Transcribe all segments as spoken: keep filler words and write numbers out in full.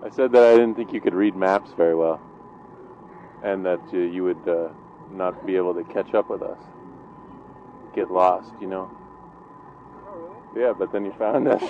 I said that I didn't think you could read maps very well, and that uh, you would uh, not be able to catch up with us. Get lost, you know. Oh, really? Yeah, but then you found us.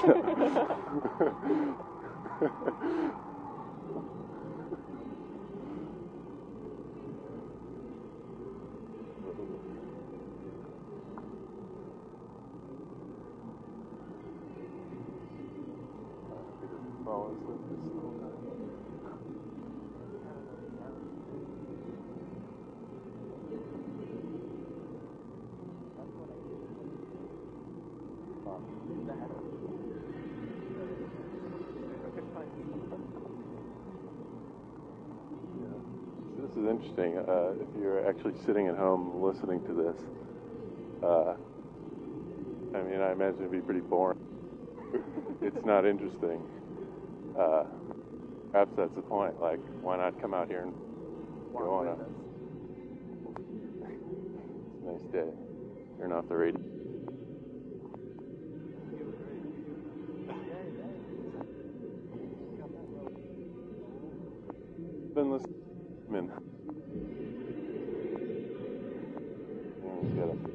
This is interesting. Uh, if you're actually sitting at home listening to this, uh, I mean, I imagine it'd be pretty boring. It's not interesting. Uh, perhaps that's the point. Like, why not come out here and go on a nice day? Turn off the radio. Been listening. Get it.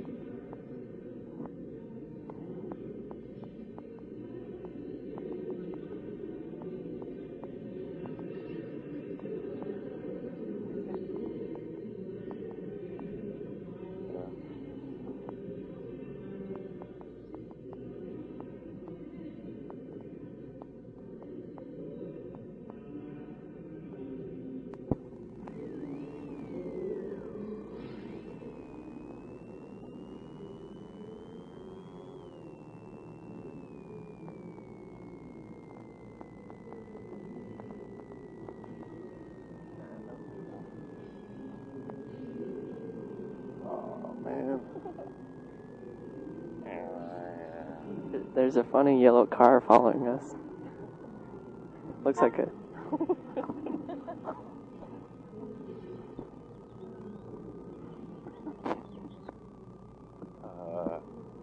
There's a funny yellow car following us. Looks like a... uh,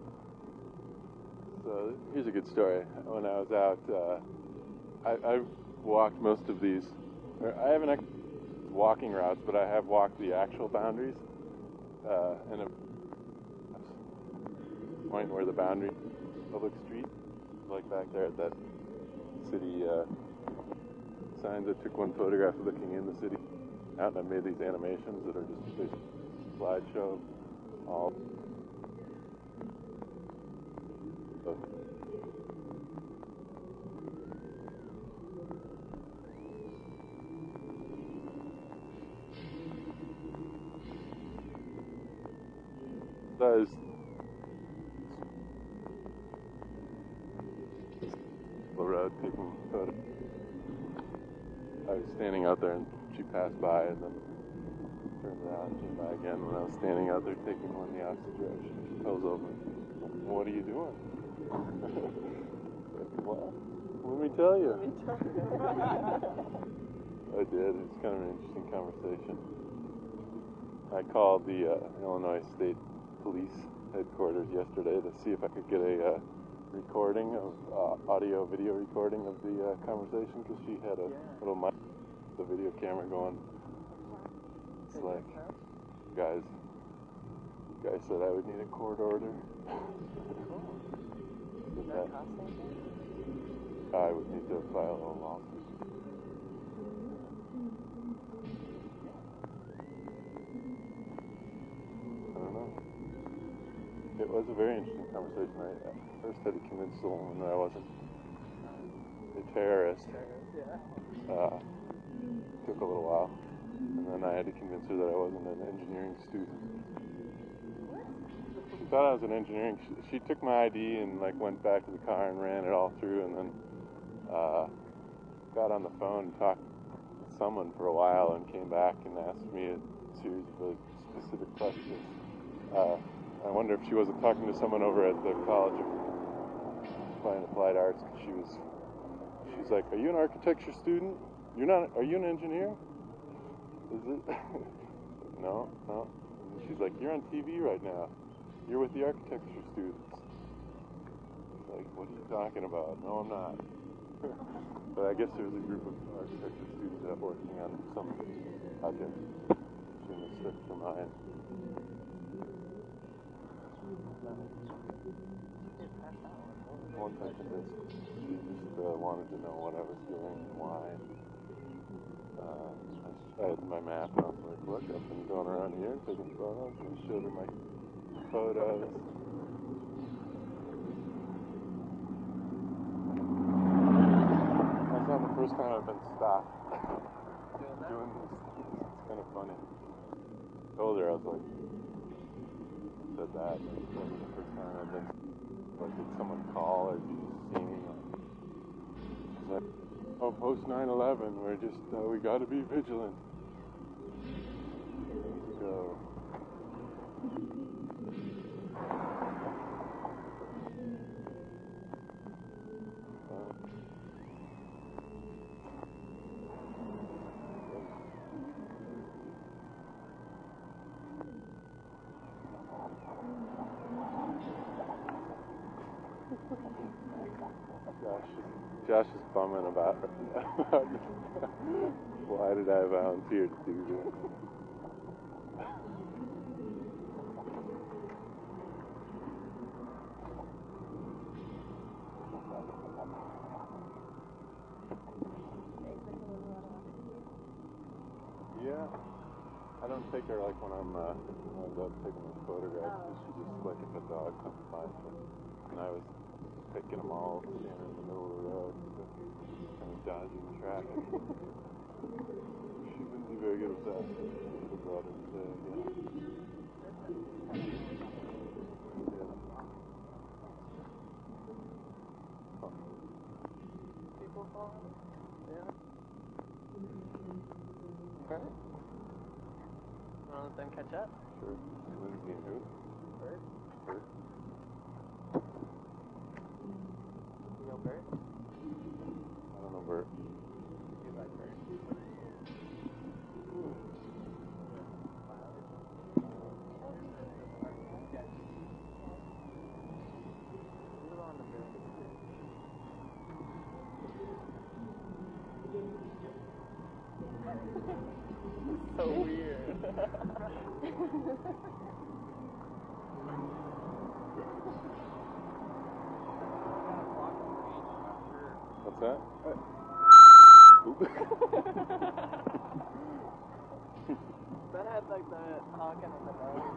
so here's a good story. When I was out, uh, I, I've walked most of these. I haven't actually walking routes, but I have walked the actual boundaries. Uh, and a point where the boundary public street, like back there at that city uh, signs. I took one photograph looking in the city out, and I made these animations that are just a slideshow. All of those. The road taking photos. I was standing out there and she passed by and then turned around and came by again when I was standing out there taking one in the opposite direction. She pulls over. What are you doing? Well, let me tell you. I did. It's kind of an interesting conversation. I called the uh, Illinois State Police headquarters yesterday to see if I could get a uh, recording of uh, audio video recording of the uh, conversation, because she had a yeah. little mic, the video camera going. It's like, guys, guys said I would need a court order. Does that cost anything? I would need to file a lawsuit. I don't know. It was a very interesting conversation. I first had to convince the woman that I wasn't a terrorist. Uh, took a little while. And then I had to convince her that I wasn't an engineering student. She thought I was an engineering. She, she took my I D and like went back to the car and ran it all through, and then uh, got on the phone and talked with someone for a while, and came back and asked me a series of really specific questions. Uh, I wonder if she wasn't talking to someone over at the College of Fine Applied Arts. She was. She's like, "Are you an architecture student? You're not. Are you an engineer? Is it?" No, no. And she's like, "You're on T V right now. You're with the architecture students." Like, what are you talking about? No, I'm not. but I guess there was a group of architecture students that were working on some project between the Swift and mine. One person did. She just uh, wanted to know what I was doing and why. Uh, I, I had my map and I was like, look, I've been going around here and taking photos, and I showed her my photos. That's not the first time I've been stopped doing this. It's kind of funny. I told her, I was like, said that. That's probably the first time I've been, like, did someone call or did you just see me? She's like, oh, post nine eleven, we're just, uh, we gotta be vigilant. So, Josh is, Josh is bumming about why did I volunteer to do this? Yeah, I don't take her like when I'm uh, when I was out taking my photographs, because she just like if a dog comes by, and I was picking them all, standing in the middle of the road, so kind of dodging traffic. She wouldn't be very good with that. I should have brought her today again. Yeah. Huh. People falling? Yeah. Alright. Wanna let them catch up? Sure. Lindsay and who? Bert? Bert? You know Bert? I don't know Bert. You like Bert? So weird. What's that? That had like the honking of the nose.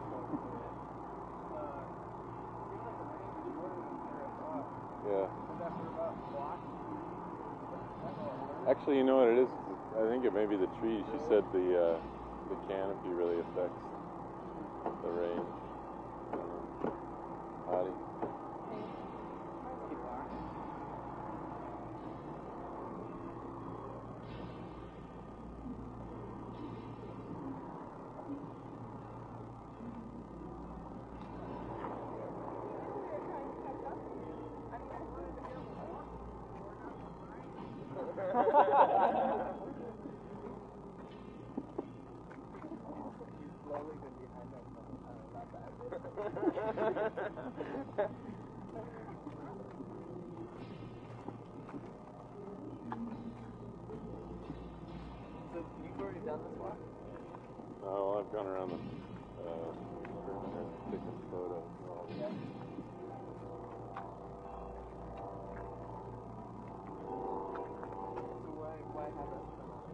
Yeah. Was that for about a block? Actually, you know what it is? I think it may be the trees. She said the uh, the canopy really affects the range. Howdy. Keep walking. Slowly been behind us, uh, not that bit. So you've already done this walk? No, well, I've gone around the uh, perimeter taking photos of all the. Yeah. So why why have us come on?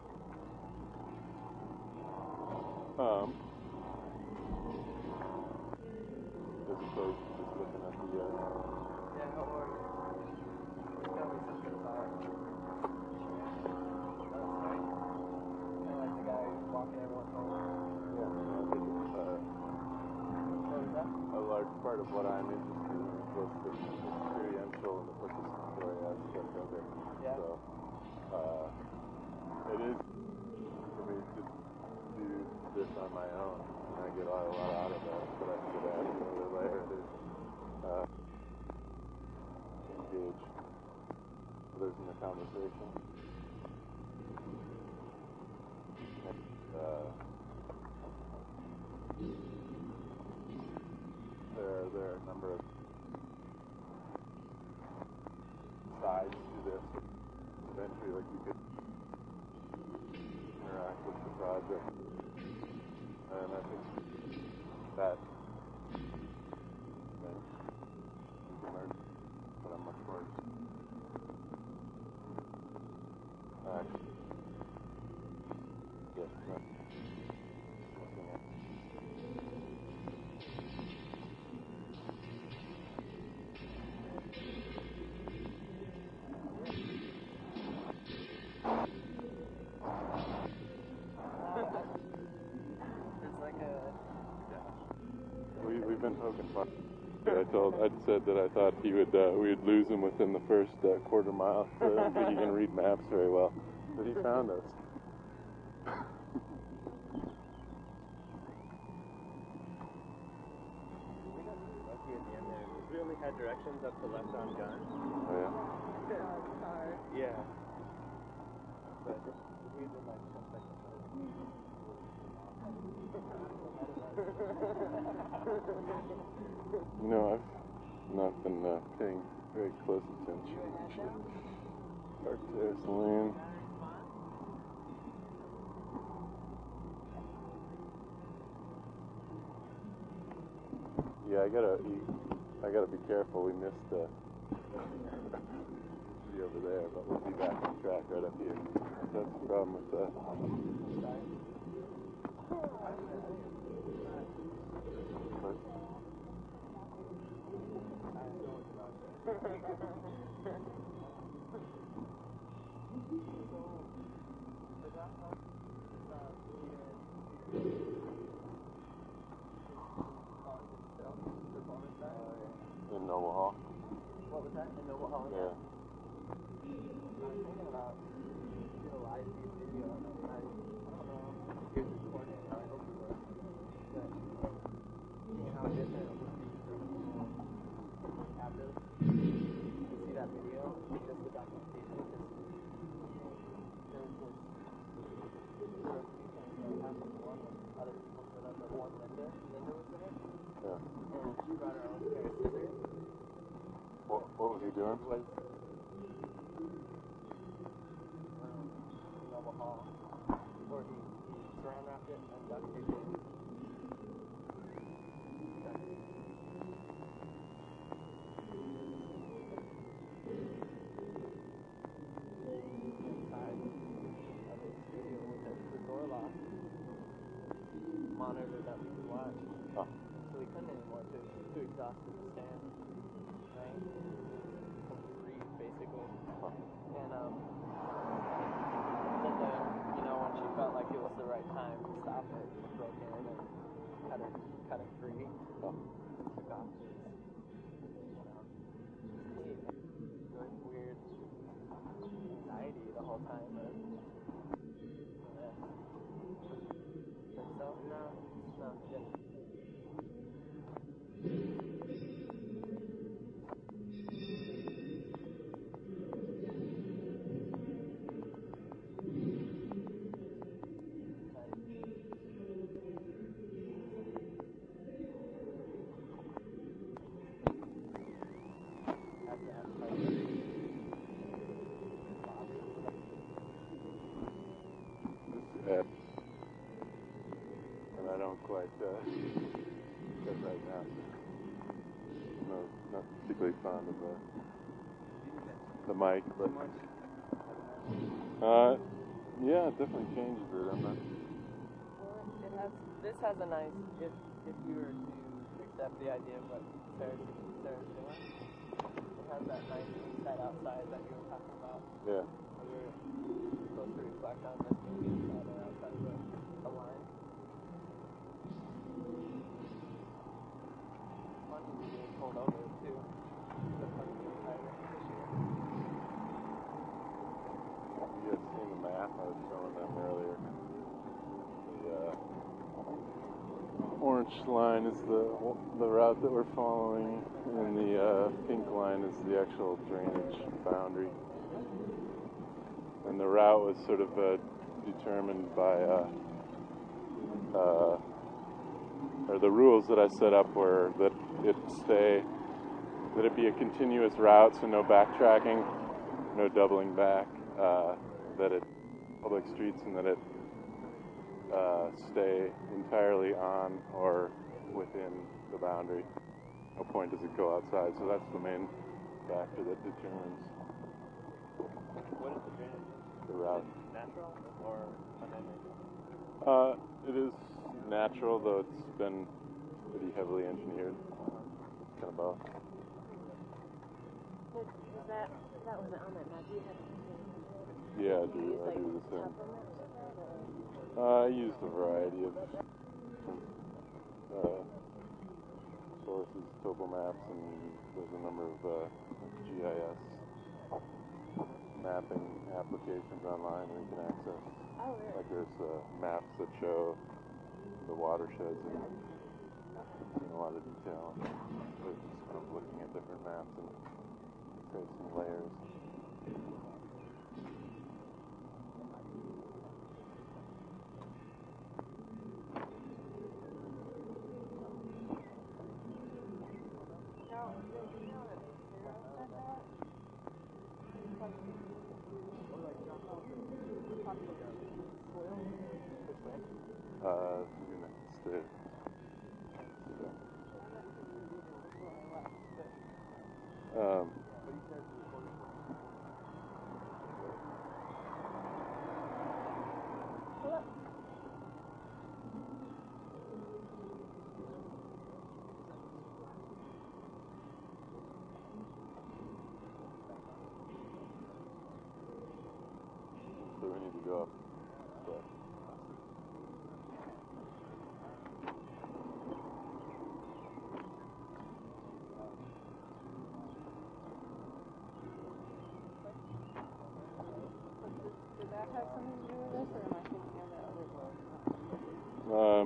Um, as opposed to just looking at the. Uh, Yeah, or tell me something about. That's right. Kind of like the guy walking everyone home. yeah, I think it's, uh, What was that? a large part of what I'm interested in was the experiential and the participatory aspect of it. Yeah. So, uh, it is for me to do this on my own, and I get a lot out of that, but I think it adds another layer to uh, engage others in the conversation. Uh, there, there are a number of sides to this adventure like you could interact with the project. And I think that thing you can learn, but I'm much more uh, yes, not looking at. It's like a... We, we've been poking fun. I told, I said that I thought he would, uh, we would lose him within the first uh, quarter mile. So I don't think he can read maps very well. But he found us. We got lucky at the end there. We only had directions up to left on gun. Oh, yeah? Yeah. But we did like ten seconds. You know, I've not been uh, paying very close attention to Arcturus Lane. Yeah, I gotta, you, I gotta be careful. We missed uh, be over there, but we'll be back on track right up here. That's the problem with that. But, in Noble Hall. What was that? In Noble Hall? Yeah. I was thinking about doing a live feed video. I, I don't know if he was recording it. I hope he was. But seeing how different it would be from after to see that video, just the documentation. Because there was this sort of weekend that happened to one with other people set up, but one Linda. Linda was there. Yeah. And she brought her own pair of scissors. What, what was he doing? It was um, Noble Hall, where he, he saran wrapped it and duct taped it. Duct taped it. Inside of his studio with the, the door locked, monitor that we could watch. Oh. So we couldn't anymore, too, too exhausted to stand. Right? Couldn't breathe, basically. And, um, Linda, you know, when she felt like it was the right time to stop it, broke in and cut it, cut it free. Oh. Took off his, you know, his tape. Really weird anxiety the whole time, but, yeah. Think so? No, no, he didn't. At, and I don't quite uh, get right now. No, not particularly fond of the the mic, but uh, yeah, it definitely changes it. I'm not. Well, it has, this has a nice, if if you were to accept the idea of what Sarah's, Sarah's doing, it has that nice inside outside that you were talking about. Yeah. Where you're supposed to reflect on this being inside or outside of the, the line. Monty was being pulled over too. The funny thing about it this year. You guys seen the map I was showing them earlier? The uh, orange line is the the route that we're following, and the uh, pink line is the actual drainage boundary. And the route was sort of uh, determined by, uh, uh, or the rules that I set up were that it stay, that it be a continuous route, so no backtracking, no doubling back. uh, that it public streets and that it uh, stay entirely on or within the boundary. No point does it go outside, so that's the main factor that determines What is the drainage? the route. Natural or man-made? Uh, it is natural, though it's been pretty heavily engineered. Kind of both. Was, was that, that wasn't on that map, you had it. Yeah, I Did you do. use, I like, do the same. topo maps of that, or? Uh, I used a variety of different uh, sources, topo maps, and there's a number of uh, G I S mapping applications online where you can access. Oh, really? Like there's uh, maps that show the watersheds in, in a lot of detail. So it's just kind of looking at different maps and tracing layers. Uh, next to, um, so we need to go up. But, Did that have something to do with this, or am I thinking of that other book? Um,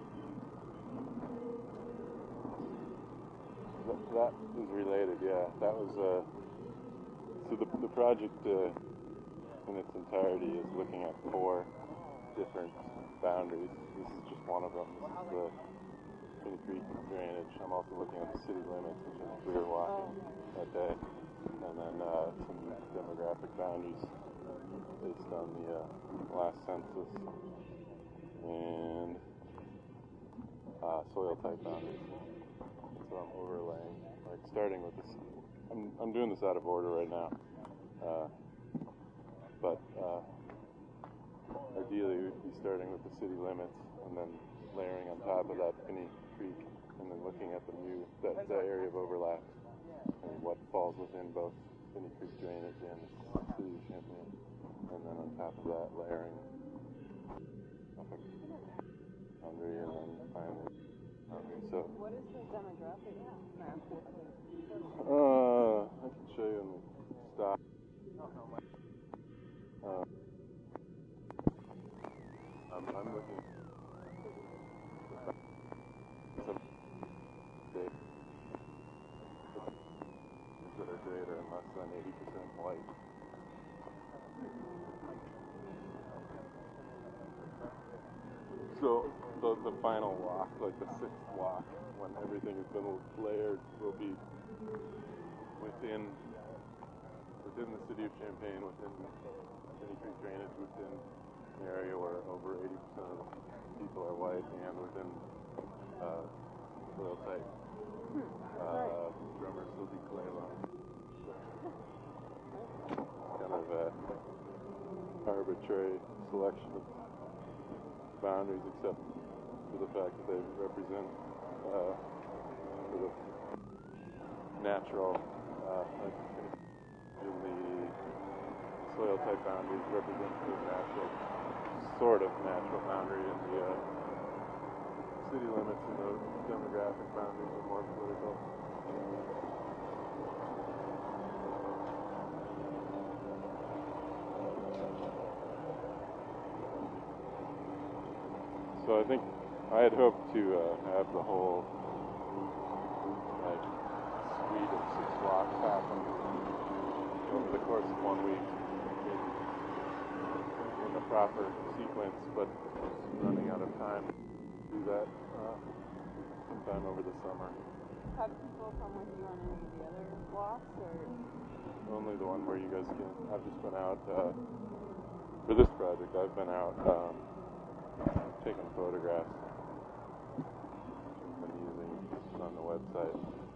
th- that is related, yeah. That was, uh, so the, the project uh, in its entirety is looking at four different boundaries. This is just one of them. This is the Finney Creek drainage. I'm also looking at the city limits, which is we were walking that day. And then uh, some demographic boundaries based on the uh, last census. And uh, soil type boundaries. So I'm overlaying, like starting with this. I'm I'm doing this out of order right now, uh, but uh, ideally we'd be starting with the city limits and then layering on top of that Finney Creek, and then looking at the new that, that area of overlap and what falls within both Finney Creek drainage and the city of Champaign, and then on top of that layering boundary, and then finally boundary. So, What is the demographic map look like? uh, I can show you in the stock. Uh, I'm, I'm looking at some data that are greater and less than eighty percent white. So the, the final walk, like the sixth walk, when everything has been layered, will be within within the city of Champaign, within Finney Creek drainage, within an area where over eighty percent of the people are white, and within uh, soil type uh, drummer silty clay line. Kind of a arbitrary selection of boundaries, except for the fact that they represent uh, sort of natural, uh, like in the soil type boundaries represent the natural, sort of natural boundary, and the uh, city limits and the demographic boundaries are more political. So I think I had hoped to uh, have the whole like suite of six walks happen over the course of one week in, in the proper sequence, but running out of time to do that uh, sometime over the summer. Have people come with you on any of the other walks, or only the one where you guys can. I've just been out uh, for this project. I've been out um, taking photographs. I've been using this on the website.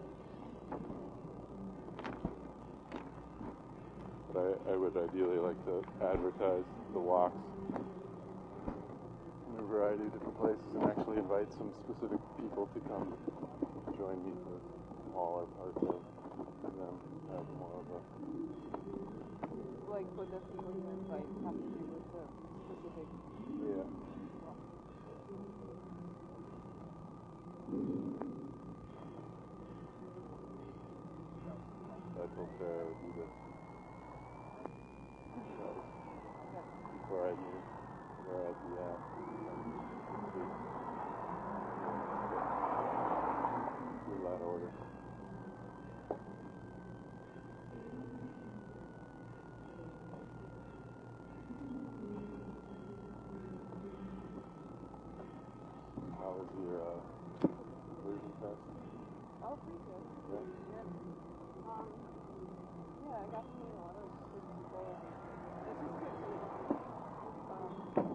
But I, I would ideally like to advertise the walks in a variety of different places and actually invite some specific people to come join me for smaller parts of them. Have more of a Like, would the people you invite have to do with the specific? yeah. I told Sarah I would do this before I knew where I'd be at. Do that order. How was your uh, version test? Oh, pretty good. Yeah. Yeah. Um, yeah, I got to meet a lot of good people. It's just good to um,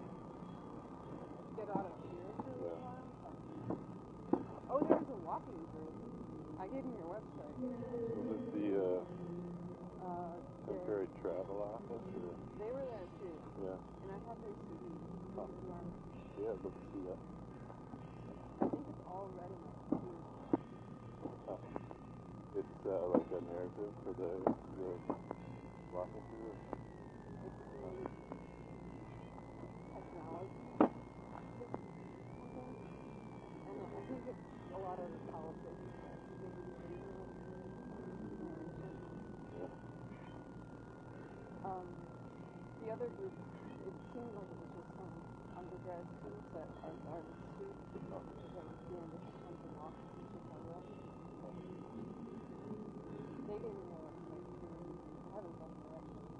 get out of here for a little Yeah. while. Oh, there's a walking group. I gave them your website. Was it the uh, Uh, temporary travel office? Or? they were there too, Yeah. and I have their C D. Oh. Yeah, I'd love to see that. I think it's all read in my computer. Oh. It's uh, like a narrative for the, the walking through. It's the technology, something. And I think it's a lot of the politics that they do in the narration. Yeah. Um, the other group, it seemed like it was just some undergrad students at our garden street, Oh. because I was doing different kinds of walks in Chicago. Oh. They gave me their website too. I haven't done the rest of it.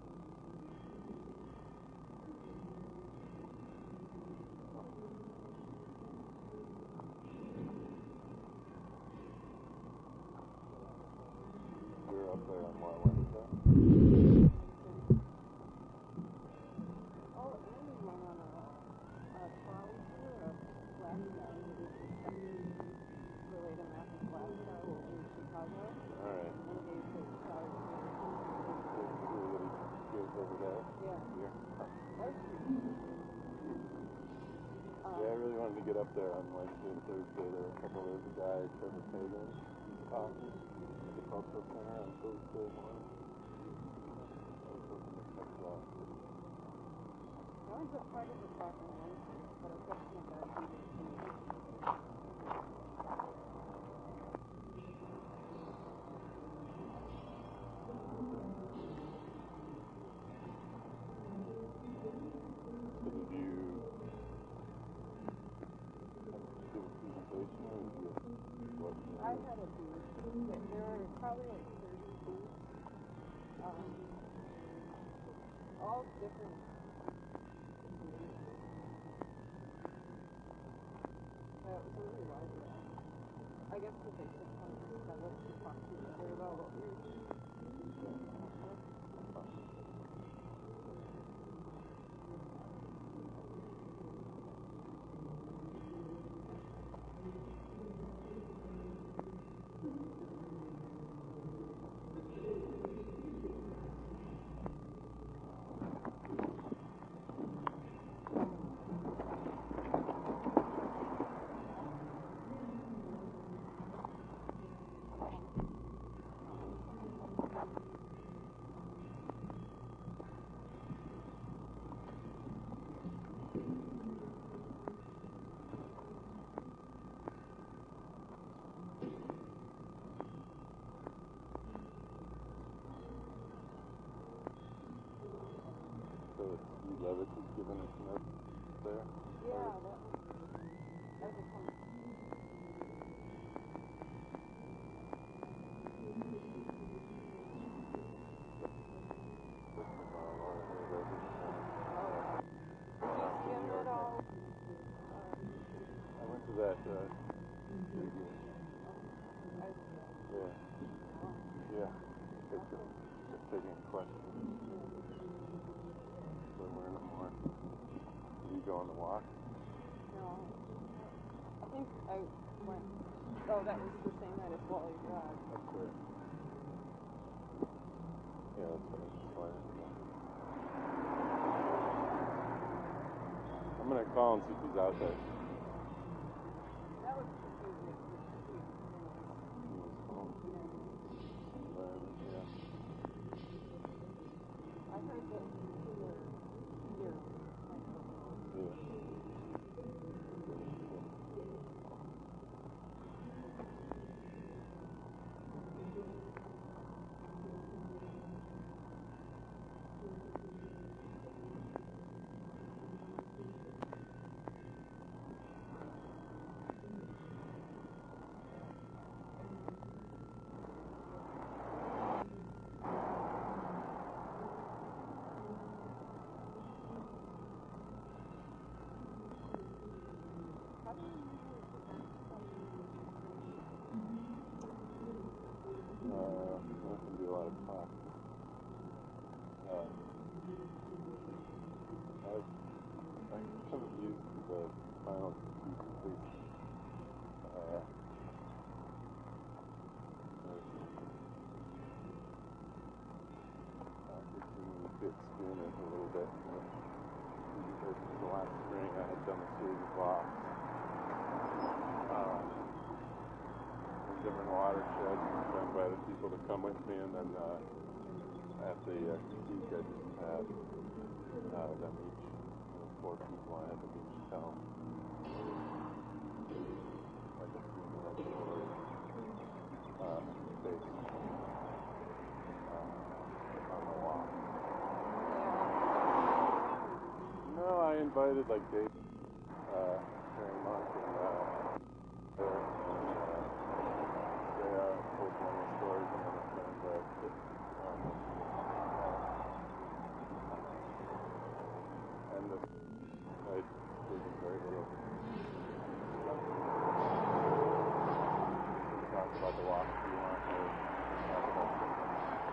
You were up there on what, Wednesday? Oh, and we went on a, a trolley tour of Glasscow. We did the second relay to map of Glasscow in Chicago. Alright. And gave the trolley tour. Everybody goes over there? Yeah. Here? That was pretty cool. Um, Yeah, I really wanted to get up there on Wednesday and Thursday. There were a couple, there's a guy, Trevor Fagan, talking at the cultural center on Thursday morning. I was hoping to catch that. I was a part of the talk on Wednesday, but I kept coming back to it too. So did you give a presentation or did you what? I had a booth. There there were probably like thirty booths. Um, all different experiences. Uh, it was really lively. I guess the basic point is to let you talk to each other about what we came up with. So Steve Levitz has given us notes there? Yeah, that was as it comes. This is my Laura Haber this morning. Oh, New Jim York. at all? I went to that uh, stadium. I, Yeah. oh, Yeah. It's a, take any questions. So learn it more. Did you go on the walk? No. I think I went. Oh, that was the same night as Wally Drive. That's right. Yeah, that's what I was explaining. I'm gonna call and see if he's out there. That was easy. Yeah. I heard that your your microphone. Yeah. Uh, that can be a lot of talk. Uh, I, I'm kind of used to the final piece of this. Uh, uh, fifteen bit spin it a little bit. You know. Because the last spring I had done a series of walks. Uh, different watersheds and invited people to come with me, and then uh, at the uh, critique I just had uh, them each, you know, four people, I had them each tell like a three minute story uh, based uh, on the walk. No, I invited like Dave, uh, Karen Monk, and uh, Eric, they are told one of the stories, and then a friend that um, and the I gave them very little. We talked about the walk if you want, or talk about something.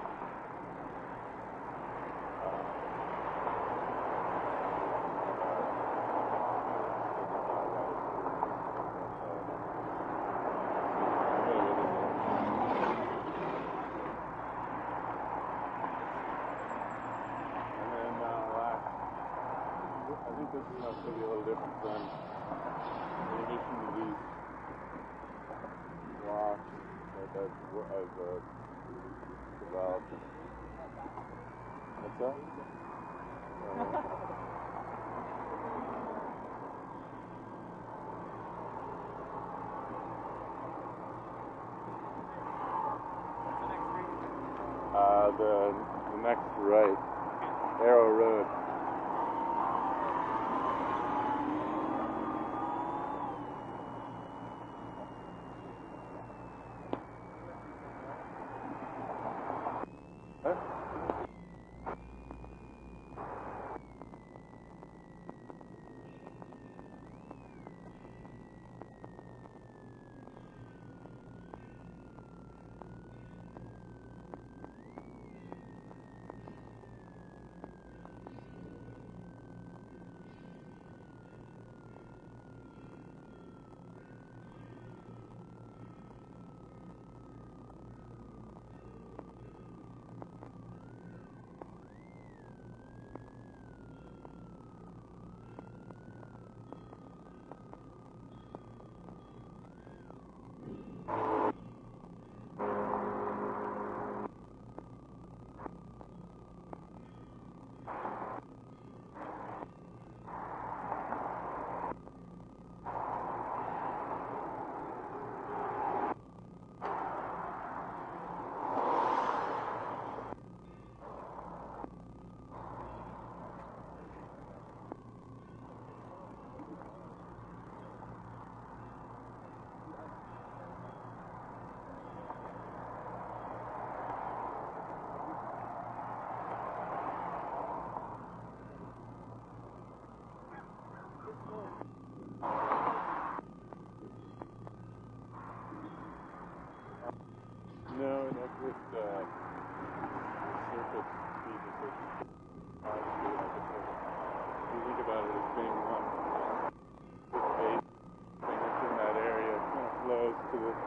Uh, I think this is going to be a little different than, in addition to these walks that I've, I've uh, developed. What's that? Uh, uh, the, the next right, Arrow Road.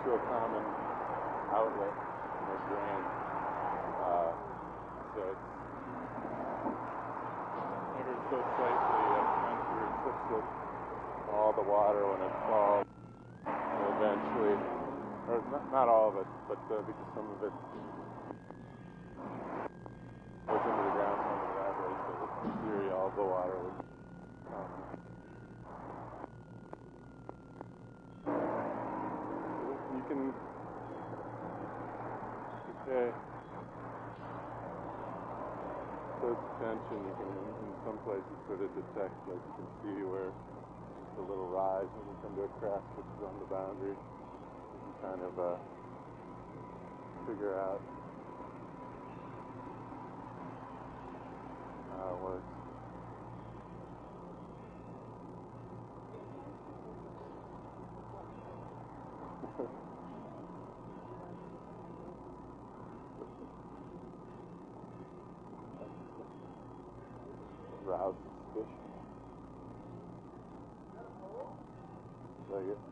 to a common outlet or drain. Uh, so it's It is. so slightly uh, tips it all the water when it falls, and eventually, or not, not all of it, but uh, because some of it goes into the ground, some of it evaporates, so in theory all the water would come. You can, okay, so it's tension, you can, in some places, sort of detect, like you can see where just a little rise when you come to a crack which is on the boundary. You can kind of uh, figure out how it works. Rouse fish. Like it.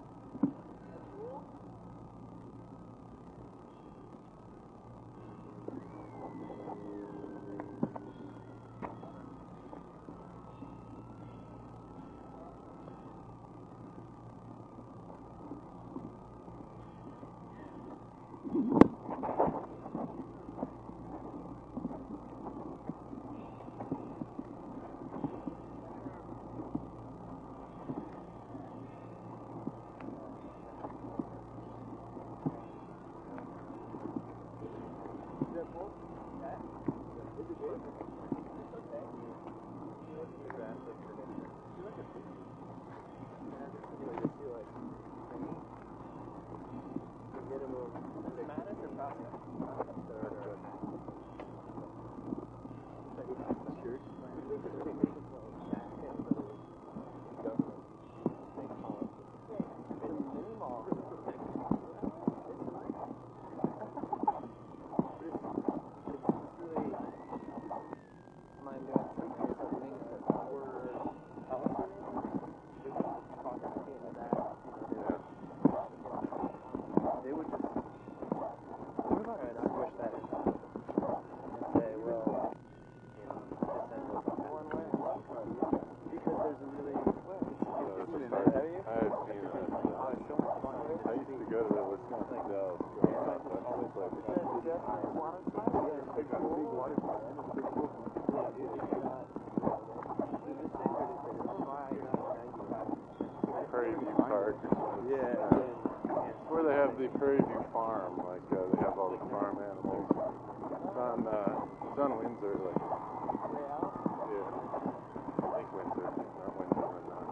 Prairie View Park. Yeah. Uh, it's where they have the Prairie View Farm, like uh, they have all the farm animals. It's on, uh, it's on Windsor, like. Yeah. I think Windsor, not Windsor, but not.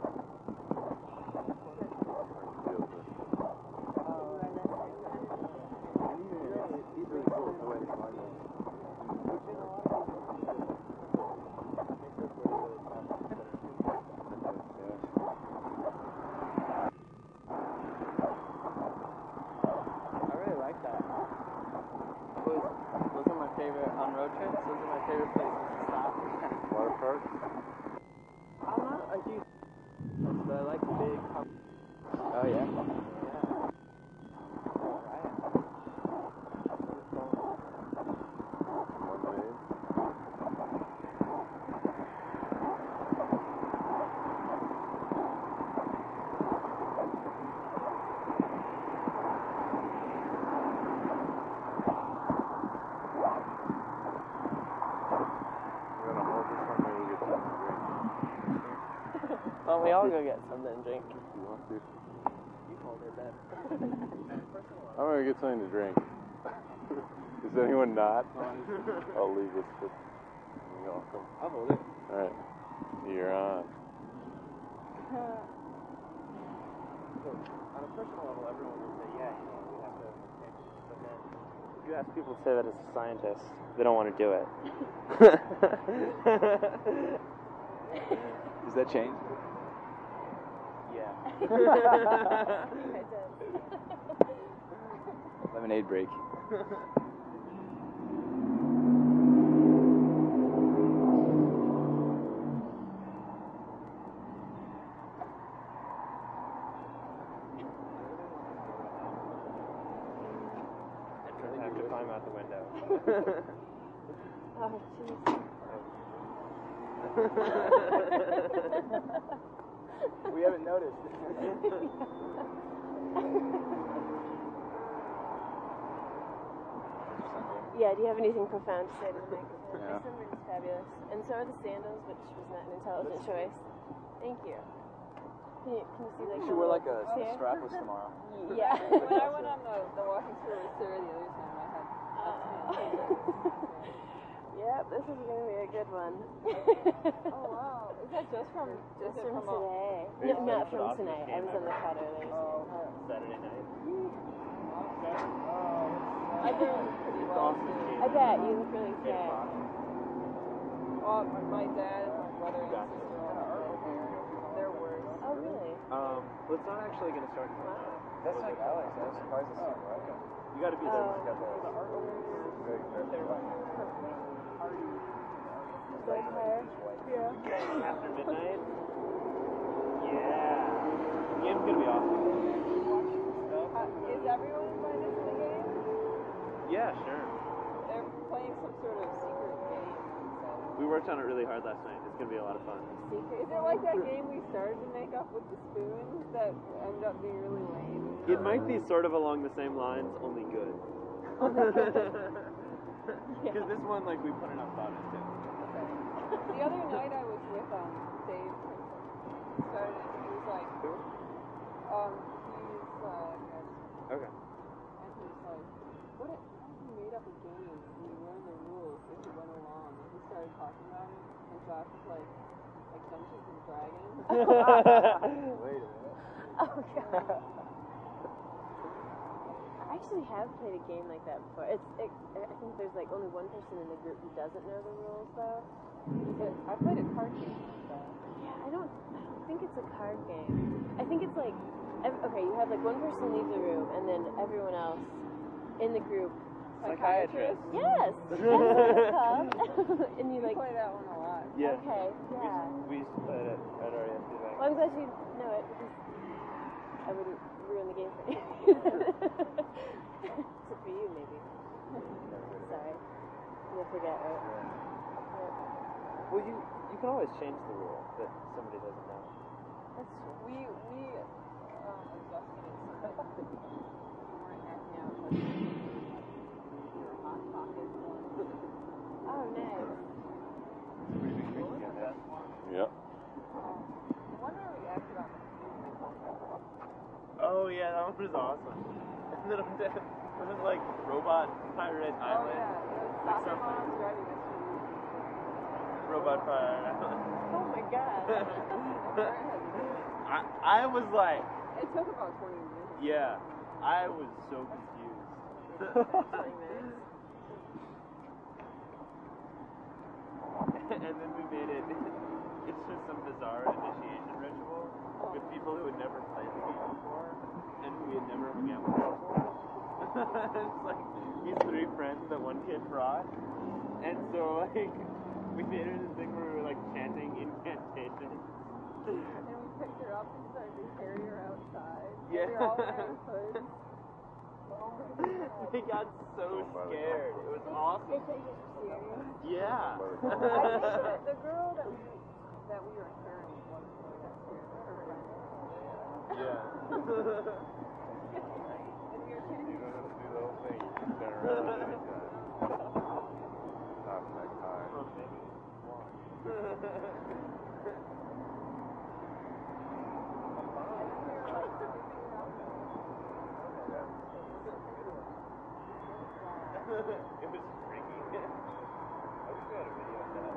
He's really cool the way he finds it. On road trips, those are my favorite places to stop. Water parks? I'm not a huge but I like the big pump. Oh, yeah? Yeah. Lemonade? Why don't we all go get something to drink? You want to? You hold it then. I'm gonna get something to drink. Is anyone not? I'll leave this for you're welcome. I'll hold it. Alright. You're on. So, on a personal level, everyone would say, yeah, you know, we have to make it. But then, if you ask people to say that as a scientist, they don't want to do it. Does that change? Yeah. Lemonade break. Oh, jeez. We haven't noticed. Yeah, do you have anything profound to say to the microphone? Yeah. This number is fabulous. And so are the sandals, which was not an intelligent choice. Thank you. Can you, can you see like You the should wear like little a tear? strapless tomorrow. Yeah. When I went on the, the walking tour with Sarah the other time, I had Yep, this is going to be a good one. Oh wow, is that just from Just is it from from a- today. They No, just not put from off this tonight. I game was on the ever. cut earlier. Oh, Saturday night. I've been pretty well. Awesome too. game. I bet you look really Eight sad. o'clock. Well, my, my dad and my brother and Gotcha. sister all have there. They're worse. Oh, really? Um, well, it's not actually going to start until Wow. nine. That's like Alex. I was surprised to see him. Okay. You got to be there. Oh. You got the Is that her? Yeah. after midnight. Yeah. The game's going to be awesome. Uh, is everyone invited to the game? Yeah, sure. They're playing some sort of secret game. So. We worked on it really hard last night. It's going to be a lot of fun. Secret. Is it like that game we started to make up with the spoons that ended up being really lame? It might be sort of along the same lines, only good. Because this one, like, we put enough thought into it. The other night I was with um Dave Princeton. Started and he was like, Who? um, he's uh, Okay. and he was like, what if, what if you made up a game and you learned the rules if you went along? And he started talking about it, and Josh was like, like Dungeons and Dragons. Wait a minute. Oh, God. I actually have played a game like that before. It's, it, I think there's like only one person in the group who doesn't know the rules, though. But I played a card game like that. Yeah, I don't, I don't think it's a card game. I think it's like, ev- okay, you have like one person leave the room, and then everyone else in the group. Psychiatrist. Yes, that's what it's called. And you We like, play that one a lot. Yeah. okay, yeah. We used to play it at our E M T Well, I'm glad you know it because I wouldn't ruin the game for you. Except for you, maybe. Sorry. You'll forget, right? Yeah. Well, you you can always change the rule that somebody doesn't know. That's true. We we um, adjusted it so that we weren't acting out like we were hot pockets once. Oh, nice. Yep. The one where we acted on the Oh yeah, that one was awesome. And then it was like Robot Pirate Oh Island. yeah, it was Or soccer something. moms driving us to Robot Pirate Island. Oh my god. I I was like, It took about twenty minutes. yeah, I was so confused. twenty minutes. And then we made it. It's just some bizarre initiation ritual with people who had never played the game before and who we had never hung out with before. It's like these three friends that one kid brought, and so like we made her this thing where we were like chanting incantations. And we picked her up and started to carry her outside. Yeah. We were all wearing hoods. They got so scared. It was awesome. Yeah. I think that the girl that we that we were carrying was really that scared. Her friend. Yeah. And we were kidding. You don't have to do the whole thing. You can turn around at any time. Not next time. Well, maybe one. It was freaky. I wish we had a video of that.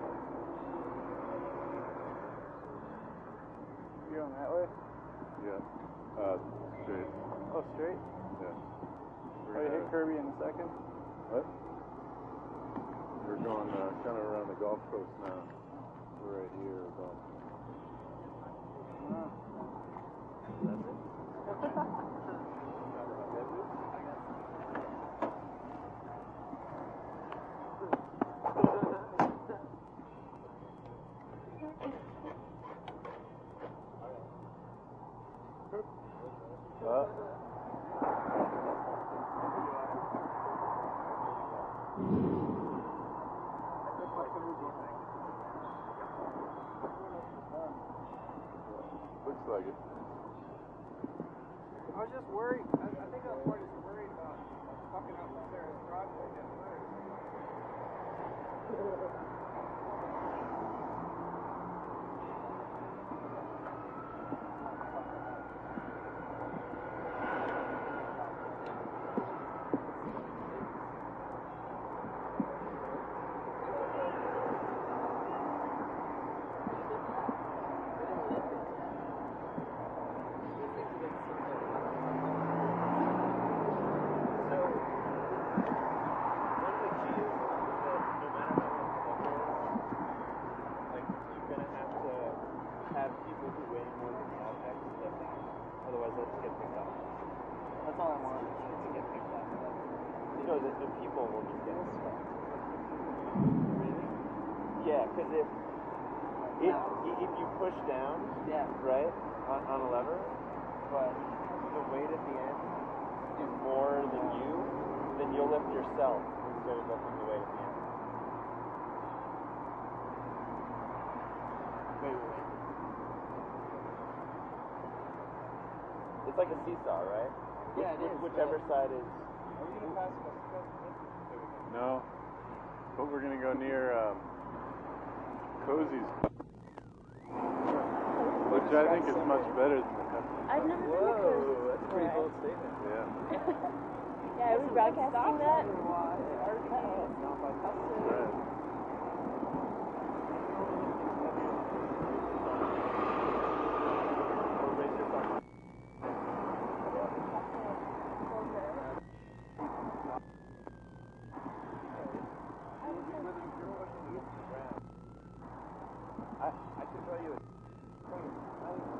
You going that way? Yeah. Uh, straight. Oh, straight? Yeah. Oh, you hit Kirby in a second? What? We're going uh, kind of around the Gulf Coast now. We're right here. About Oh. Uh, like it. I was just worried. I, I think I was more just worried about fucking up Sarah's project at first. That's all I want, is to get picked up. No, the, the people will just get stuck. Really? Yeah, because if, if if you push down, Yeah. right, on, on a lever, but the weight at the end is more than you, then you'll lift yourself instead of lifting the weight at the end. Wait, wait, wait. It's like a seesaw, right? Yeah, it is. Whichever side is. Are we gonna pass the There we go. No, but we're gonna go near um, Cozy's, which I think is much better than the country. I've never been to Whoa, Cozy's that's a pretty before. bold statement. Yeah. Yeah, are we broadcasting that? Right. I, I should tell you a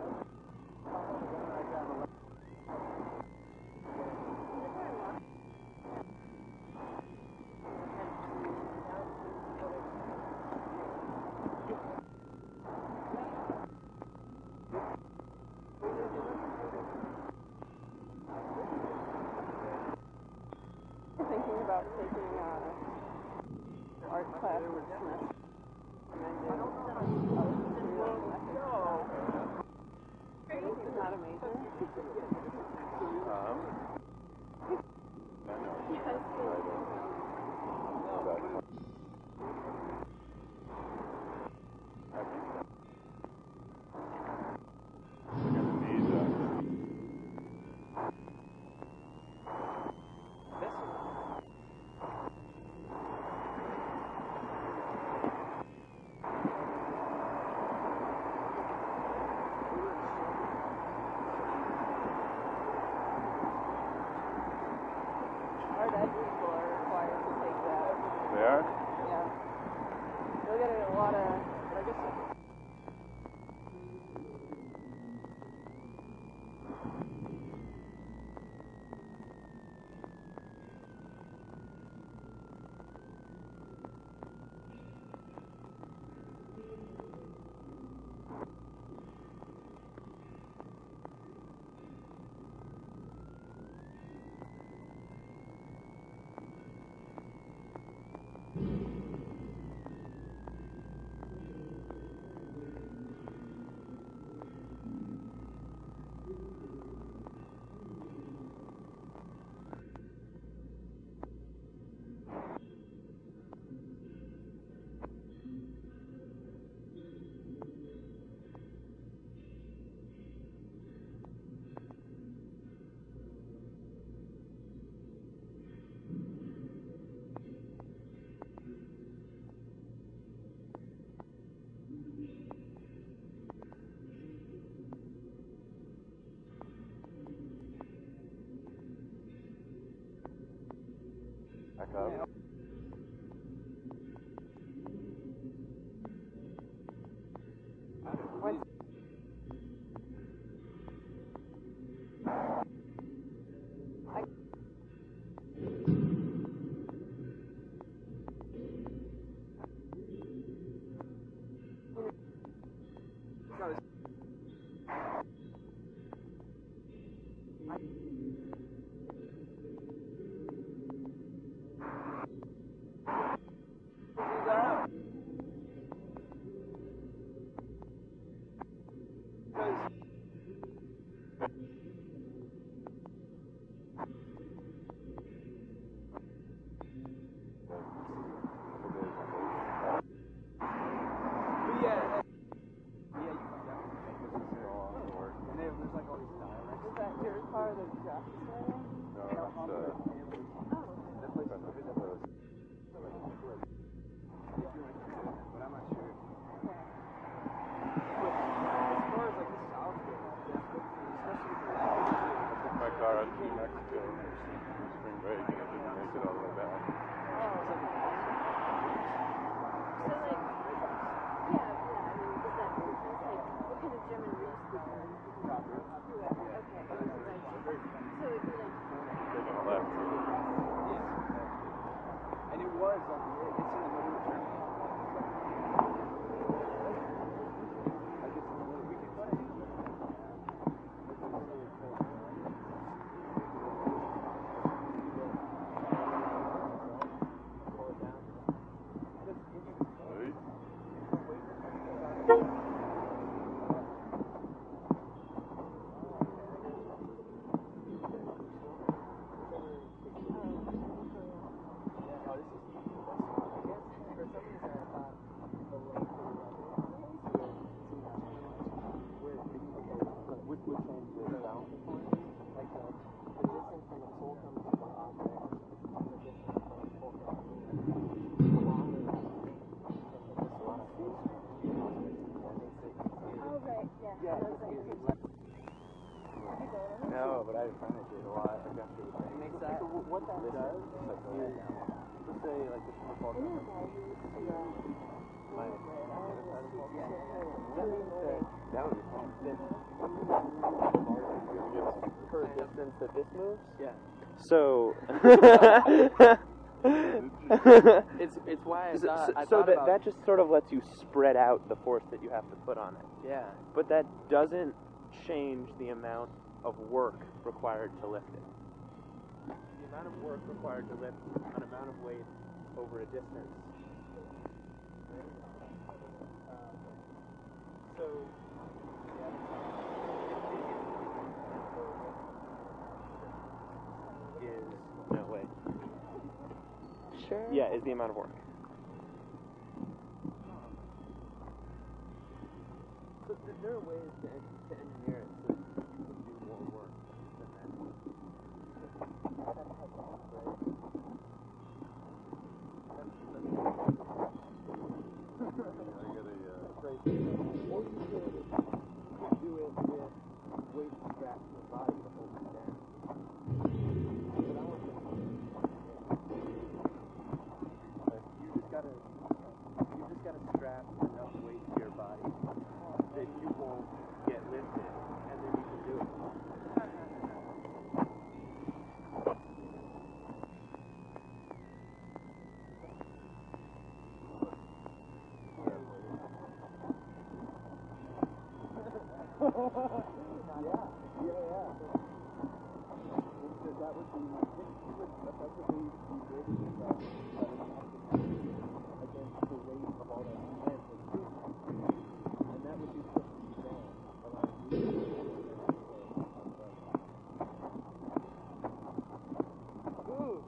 Thinking about taking uh, art class with Smith. And then do He's not a major. Um, I know. Yes. I don't know. But I think that we're gonna need uh, Art ed people are required to take that. they are. Yeah. You'll get a lot of, I guess, it's Back up. when I I the draft historian? No, How it's, often uh, family. Oh, That place from is the, really the, like, if you want to consider it, but I'm not sure. okay. But as far as like the South goes, especially with the language too. I took my car out to New Mexico for spring break and it didn't make it all the way back. Oh, okay. So like, yeah, yeah. I mean, is that is this like what kind of German are you speaking? Proper. Okay, okay. Right. So it'd be like. Taking a left. Yeah. And it was like it- it's in the middle of Germany. Like it's in the middle. We could go to England. It's really cool. Slow it down. Just if you Hey. Yeah, oh, this is I guess for some reason I thought the length of the level where okay, which would change the balance point, like the, the distance from the fulcrum to the object, and the distance from the fulcrum to the longer that length, and there's just a lot of space between the objects, and that makes it easier. Oh right, yeah. Yeah, Those it's, are it's good. less. Have you gone on it? No, but I have a friend that did a lot. Like after the break. It makes that. So what that does is, like, is let's say like this is the I fulcrum. know a guy who used to uh, My live right on other side of the fulcrum. yeah, yeah. That means that that would be fun. That per distance that this moves. Yeah. So, It's it's why I so, thought I so thought that about that just sort of lets you spread out the force that you have to put on it. yeah. But that doesn't change the amount of work required to lift it. The amount of work required to lift an amount of weight over a distance. So, is no way. Sure. Yeah, is the amount of work. So th- there are ways to, en- to engineer it so that you can do more work than that. I got a, uh, Or you could, you could do it with weight strapped to your body to hold you down. But I don't think you just gotta you just gotta strap enough weight to your body that you won't get lifted, and then you can do it. yeah, yeah, yeah. That would be, you would effectively be rating yourself against the weight of all that cement that's moving. And that would be pushing you down, allowing you to Ooh.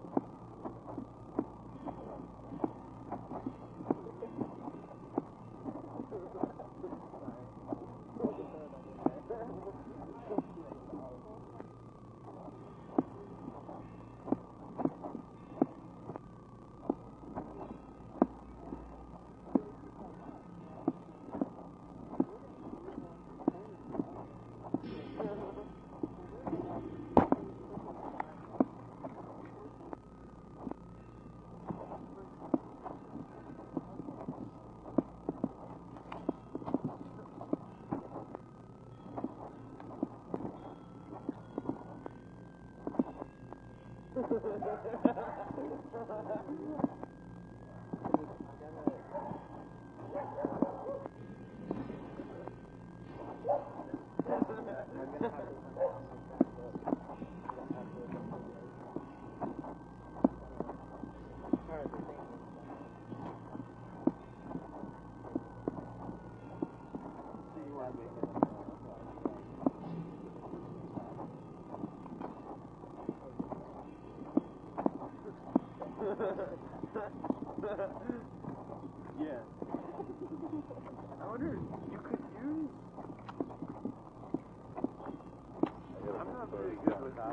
Yeah. I wonder, you could use. I gotta I'm not put very it good down. with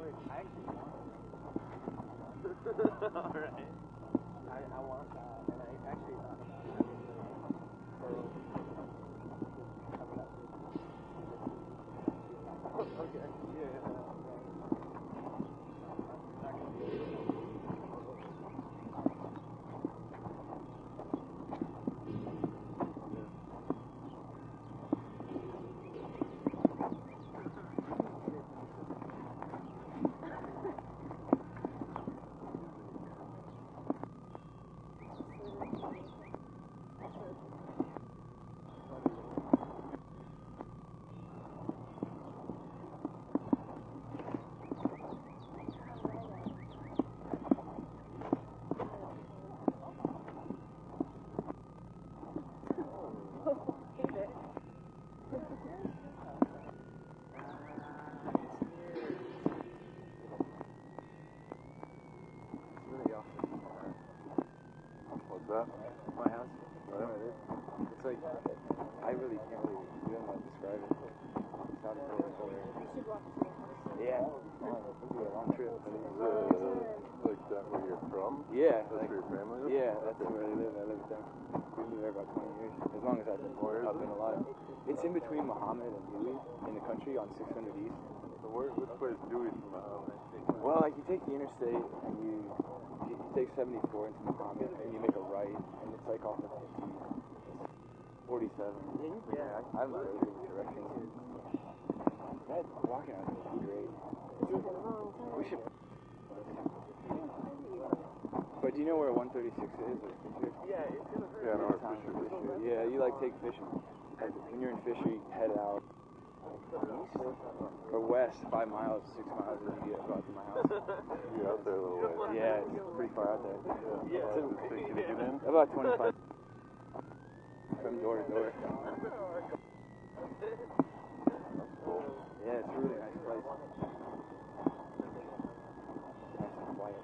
Wait, I actually want it. Alright. I, I want that, and I actually thought about having the like pearl. Okay. Yeah. Yeah. What's that? My house. You know what it is? It's like, I really can't really, you don't know how to describe it. It's not a really cool area. Yeah. It'll be a long trip. But Is it's, uh, like that where you're from? yeah. That's Like, where your family lives? yeah, that's where I live. I live with them. We've been there about twenty years. As long as I've been, I've been alive. It's in between Muhammad and Dewey in the country on six hundred East. So where, which place Dewey from Muhammad? Well, like you take the interstate and you, you take seventy-four into Muhammad and you make a right and it's like off of fifty, forty-seven. Yeah, I, I'm not really good with directions. That walking out there is great. We should. But do you know where one thirty-six is? Like Fisher? Yeah, it's gonna hurt. Yeah, I know where Town Fisher is. Fisher. Yeah, you like take fishing. Like, when you're in Fisher, you head out east or west, five miles, six miles, and you get about to my house. You're out there a little way. Yeah, it's pretty far out there. Yeah. How long does it take you to get in? About twenty-five from door to door. Yeah, it's a really nice place. Nice and quiet.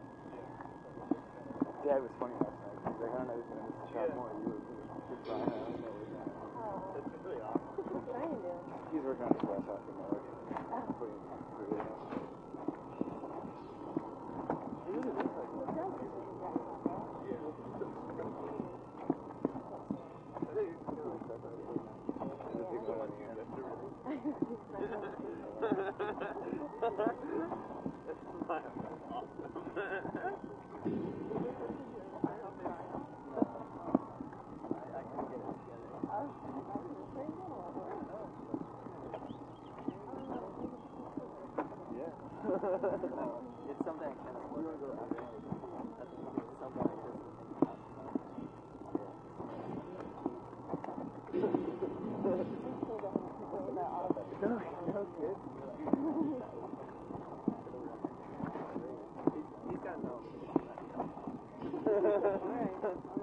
Dad was funny last night. He's like, I don't know who's gonna miss the shot more. You or me. Good Brian, I don't know who's gonna. That's really awesome. What's Brian doing? He's working on his glass house in Network. Pretty, pretty nice. It's something I can't afford. That's something I just No, no, good. He's, he's got no. Alright, alright.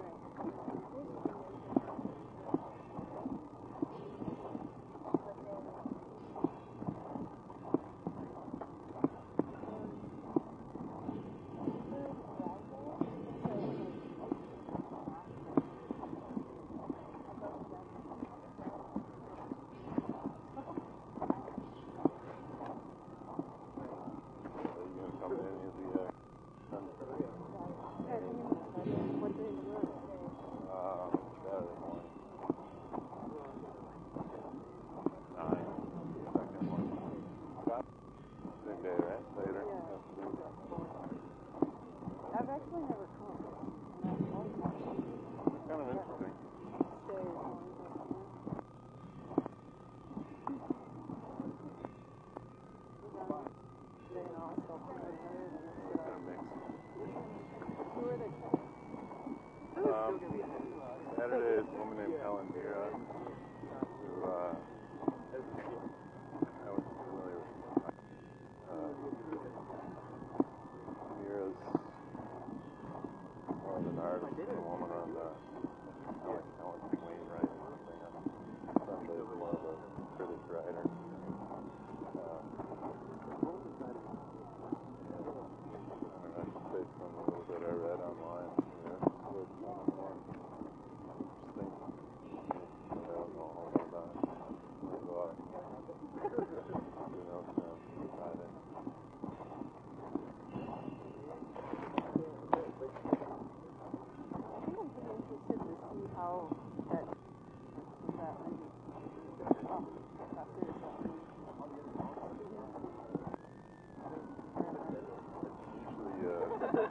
I've actually never come. And I've always wanted to. Kind of interesting. Stay as long as I can. They know it's all pretty good and it's Kind of mixed. Who are they playing? Um, Saturday is a woman named Helen Mira, who uh, I was familiar with. Uh, Mira's more of an artist than a woman on the Helen, Helen Wainwright or something. Sunday is more of a critic writer. Uh, I don't know, based on a little bit I read online. Yeah, it's more interesting. Uh,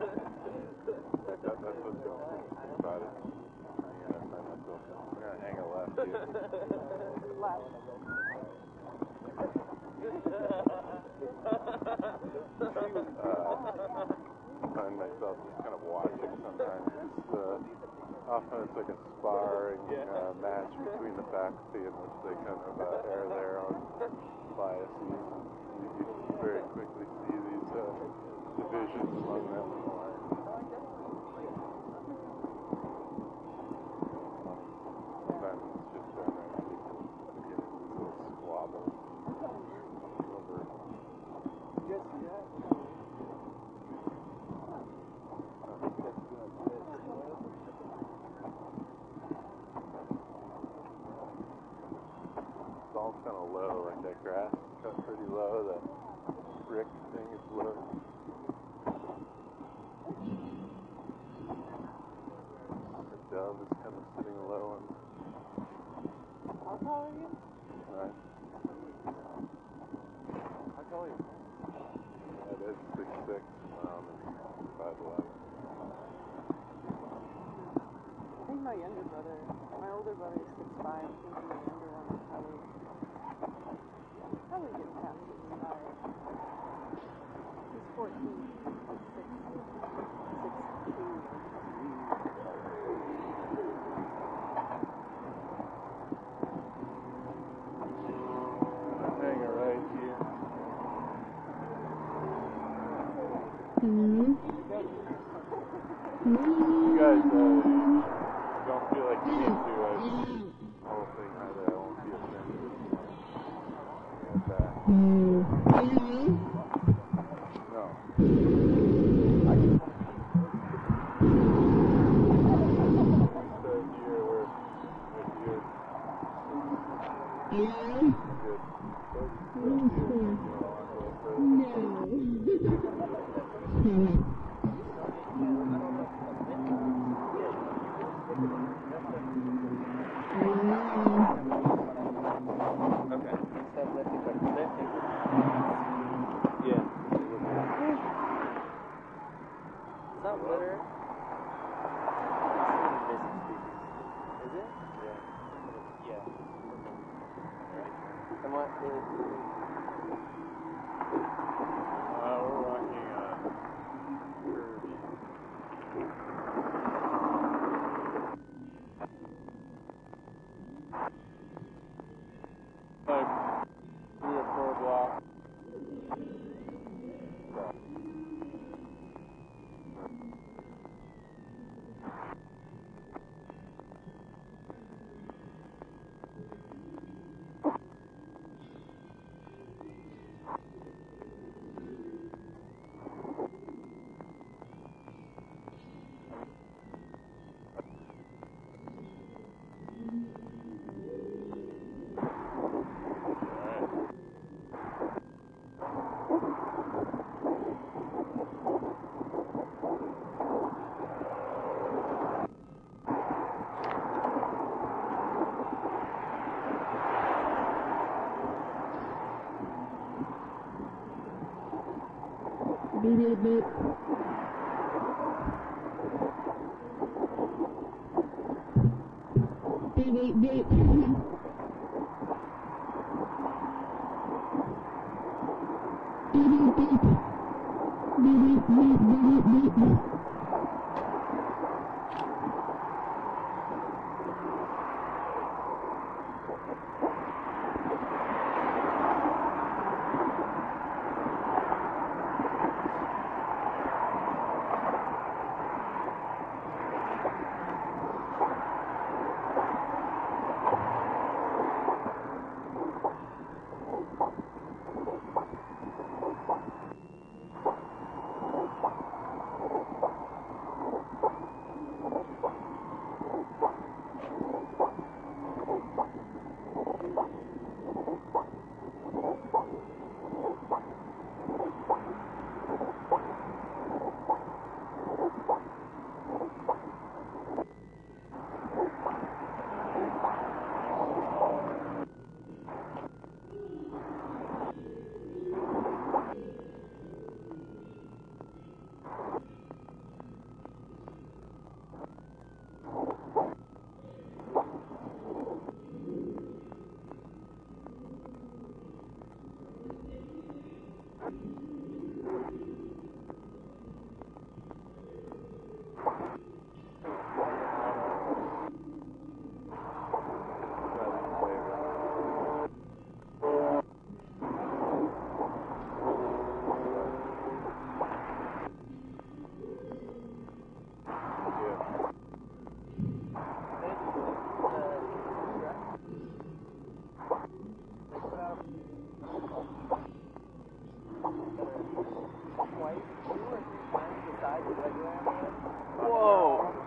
That, that's what's so interesting about it. I'm gonna find myself. I'm gonna hang a left here. Left. uh, find myself just kind of watching sometimes. It's, uh, often it's like a sparring uh, match between the faculty in which they kind of uh, air their own biases. You, you very quickly see these uh, divisions among them. Sometimes it's just downright ridiculous to get into these little squabbles over. Just yet. It's all kind of low, like that grass is cut pretty low, that brick thing is low. The dove is kind of sitting low on. How tall are you? Right. How tall are you? Yeah, it is six six, um, and five eleven. I think my younger brother, my older brother is six five. I think my younger one is probably, probably gets past six five. He's fourteen. Six, six two. Hang it right here. Mm-hmm. You guys uh, don't feel like you need to. Uh, the whole thing either. I won't be offended. And, uh, Mm-hmm. no. So here we're with you. Yeah. Good. Thank you. No. Okay. Instead of lifting, but lifting. Yeah. It's not litter. It's invasive species. Is it? Yeah. Yeah. And what is... Uh, we're walking on Kirby. Like three or four blocks. Beep, beep, beep. Beep, beep, beep. Beep, beep, beep. Beep, beep, beep, beep, beep, beep.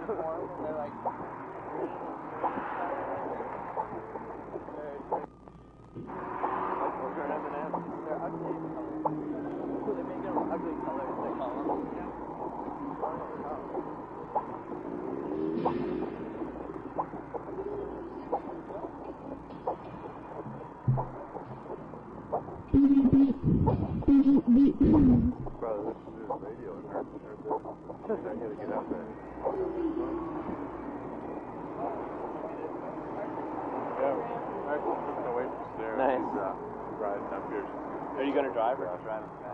warm and they're like green and green They're, they're Like sugar M and M's. They're ugly colors. They make them ugly colors, they call them. Yeah. Brother, this is radio and heard, heard this. I gotta get out there. Yeah, I'm just gonna wait for Sarah. Nice. She's uh, riding up here. Are you gonna drive or driving back?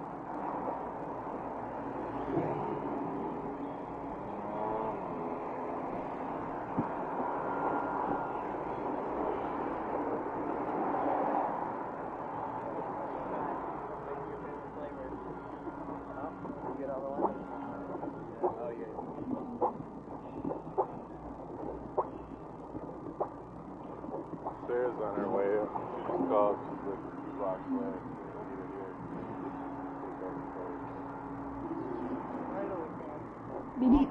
Sarah's on her way. She just called. She's like two blocks away. Meet her here. Take over the Beep.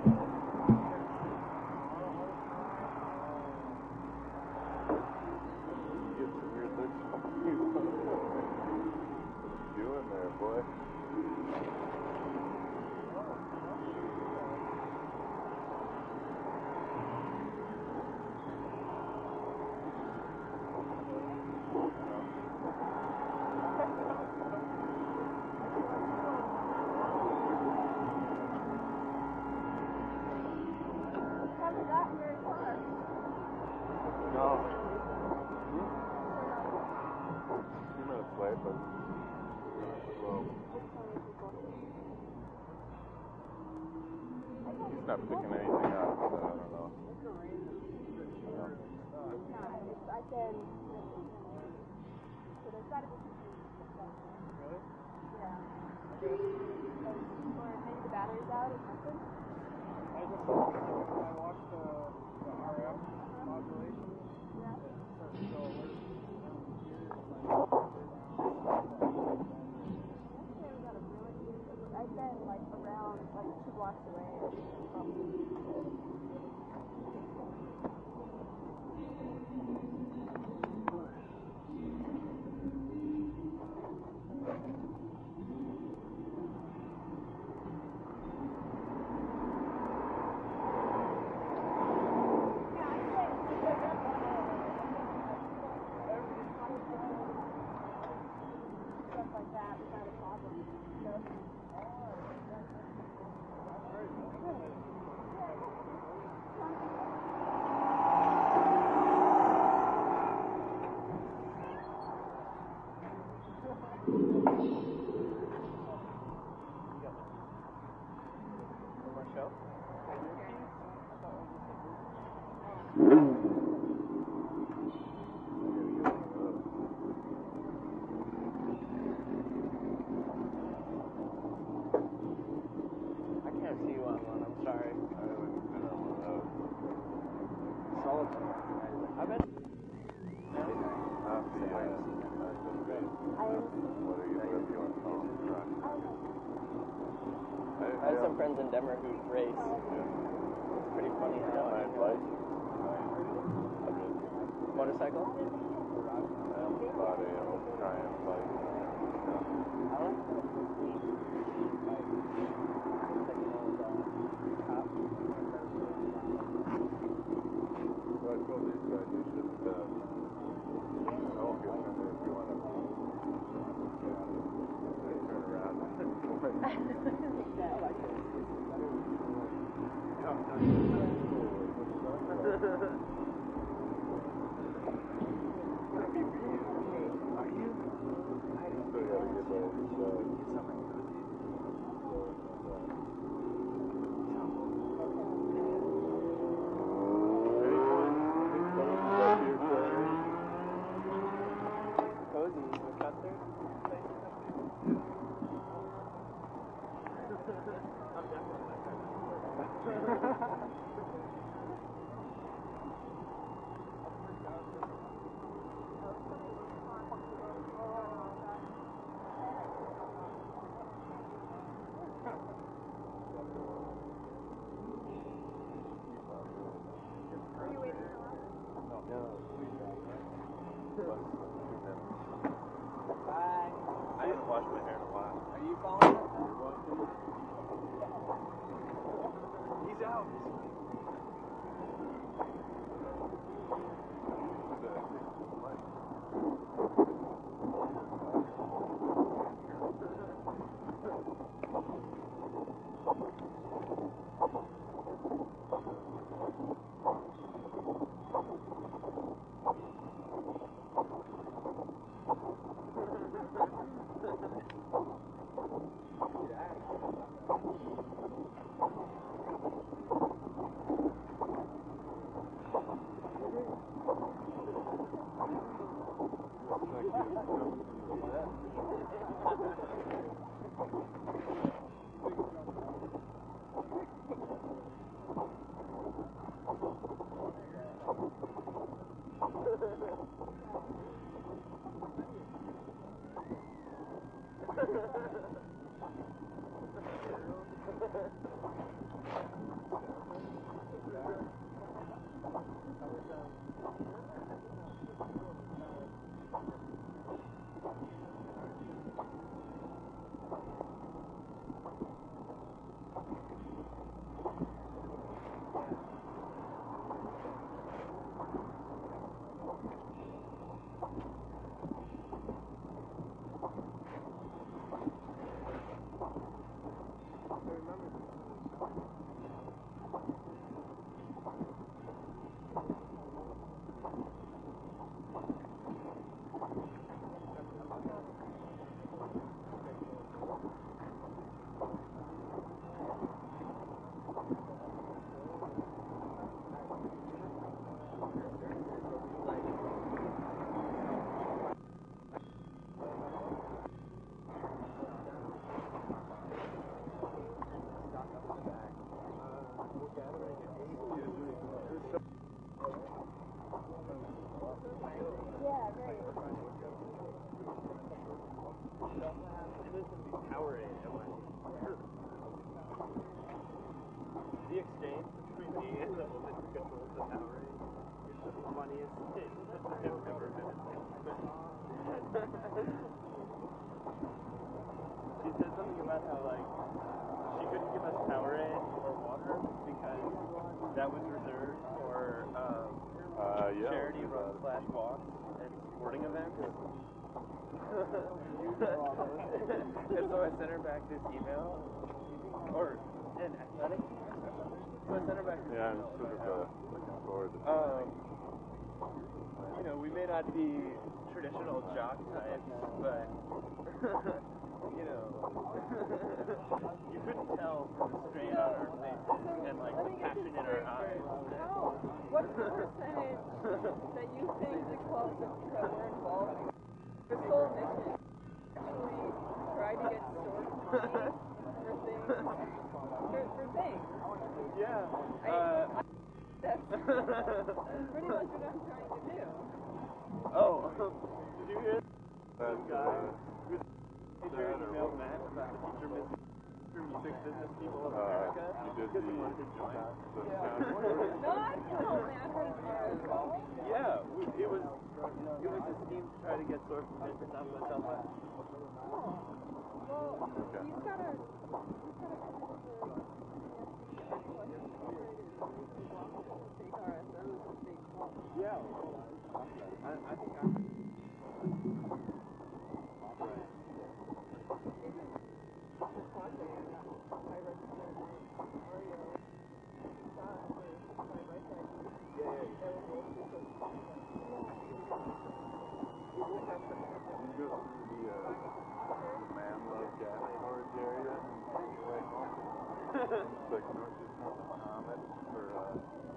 You get some weird looks from you. What you doing there, boy? No. Few minutes late, but slow. He's not picking anything up, so I don't know. I can. So there's got to be Really? yeah. Or maybe the battery's out or something. I just I watched the, the R F modulation. Yeah. So so we're Yesterday we got a really good. I've been like around like two blocks away. Um, stuff like that without a problem. So, one more show. I can't see you on one. I'm sorry. I haven't been on one of those. Solid. I bet. Not the, uh, not the big, I am. whatever you, whatever you want to call it, truck. I, I had some friends in Denver who race. It's pretty funny I how got my uh, license. I did. motorcycle. I almost bought a old Triumph bike. I like that. Like, like an old uh, cop. So I told these guys they should, uh, I won't get something if you want to turn around and go away. I like it. Yeah, I'm not sure. Still gotta get by the Cozy, you cut there? He's out. The exchange between me and the woman who controls the Powerade is the funniest thing that I've ever been involved with. She said something about how, like, she couldn't give us Powerade or water because that was reserved for um, Uh, yeah. charity run slash walks and sporting events. And so I sent her back this email, or an athletic. So I sent her back this Yeah, I'm email. sort of uh, looking forward to Um, you know, we may not be traditional jock types, but you know, you couldn't tell from the strain on our faces and like the passion in our eyes. How, what's the percentage that you think the clubs that we're involved in, their sole mission actually try to get source money for things, for, for things? Yeah. I, Uh, that's, that's pretty much what I'm trying to do. oh, did you hear that. some guy Uh, who's teacher emailed Matt about the teacher missing through music business people of uh, America you did because the, he wanted to join? the sound recording? No, I didn't know Matt heard about it. Yeah, we- it was it was a scheme to try to get source money for Southwest Southwest. Oh, well, Okay. he's got a, he's got a petition for take R S Os and state clubs. Yeah. I, I think I This project, I registered Mario Shot for my bike ride. yeah, yeah. That was mostly for You go through the, uh, the Man Love gas storage area on your way home. It's like north, just north of Muhammad for, uh,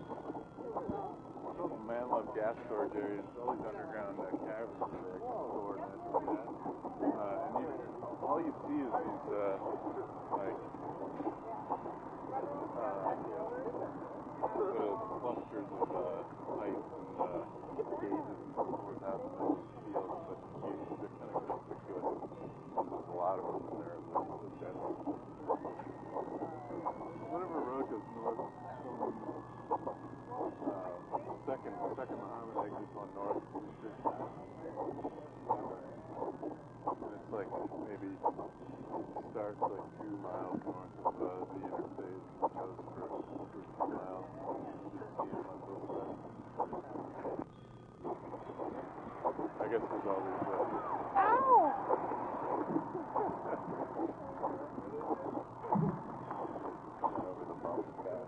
the Man Love gas storage area. It's all these underground uh, caverns where they like store natural gas. Uh, and you, all you see is these, uh, like, uh, little clusters of, uh, pipes and, uh, gauges and so forth out in the fields, but you, they're kind of conspicuous. There's a lot of them in there. There's that. Whatever road goes north from, uh, second, second Muhammad exits on north, there's, and it's like maybe start starts like two miles north of uh, the interstate, goes for, for two miles, just seeing what goes by. I guess there's always uh, over the bump fast.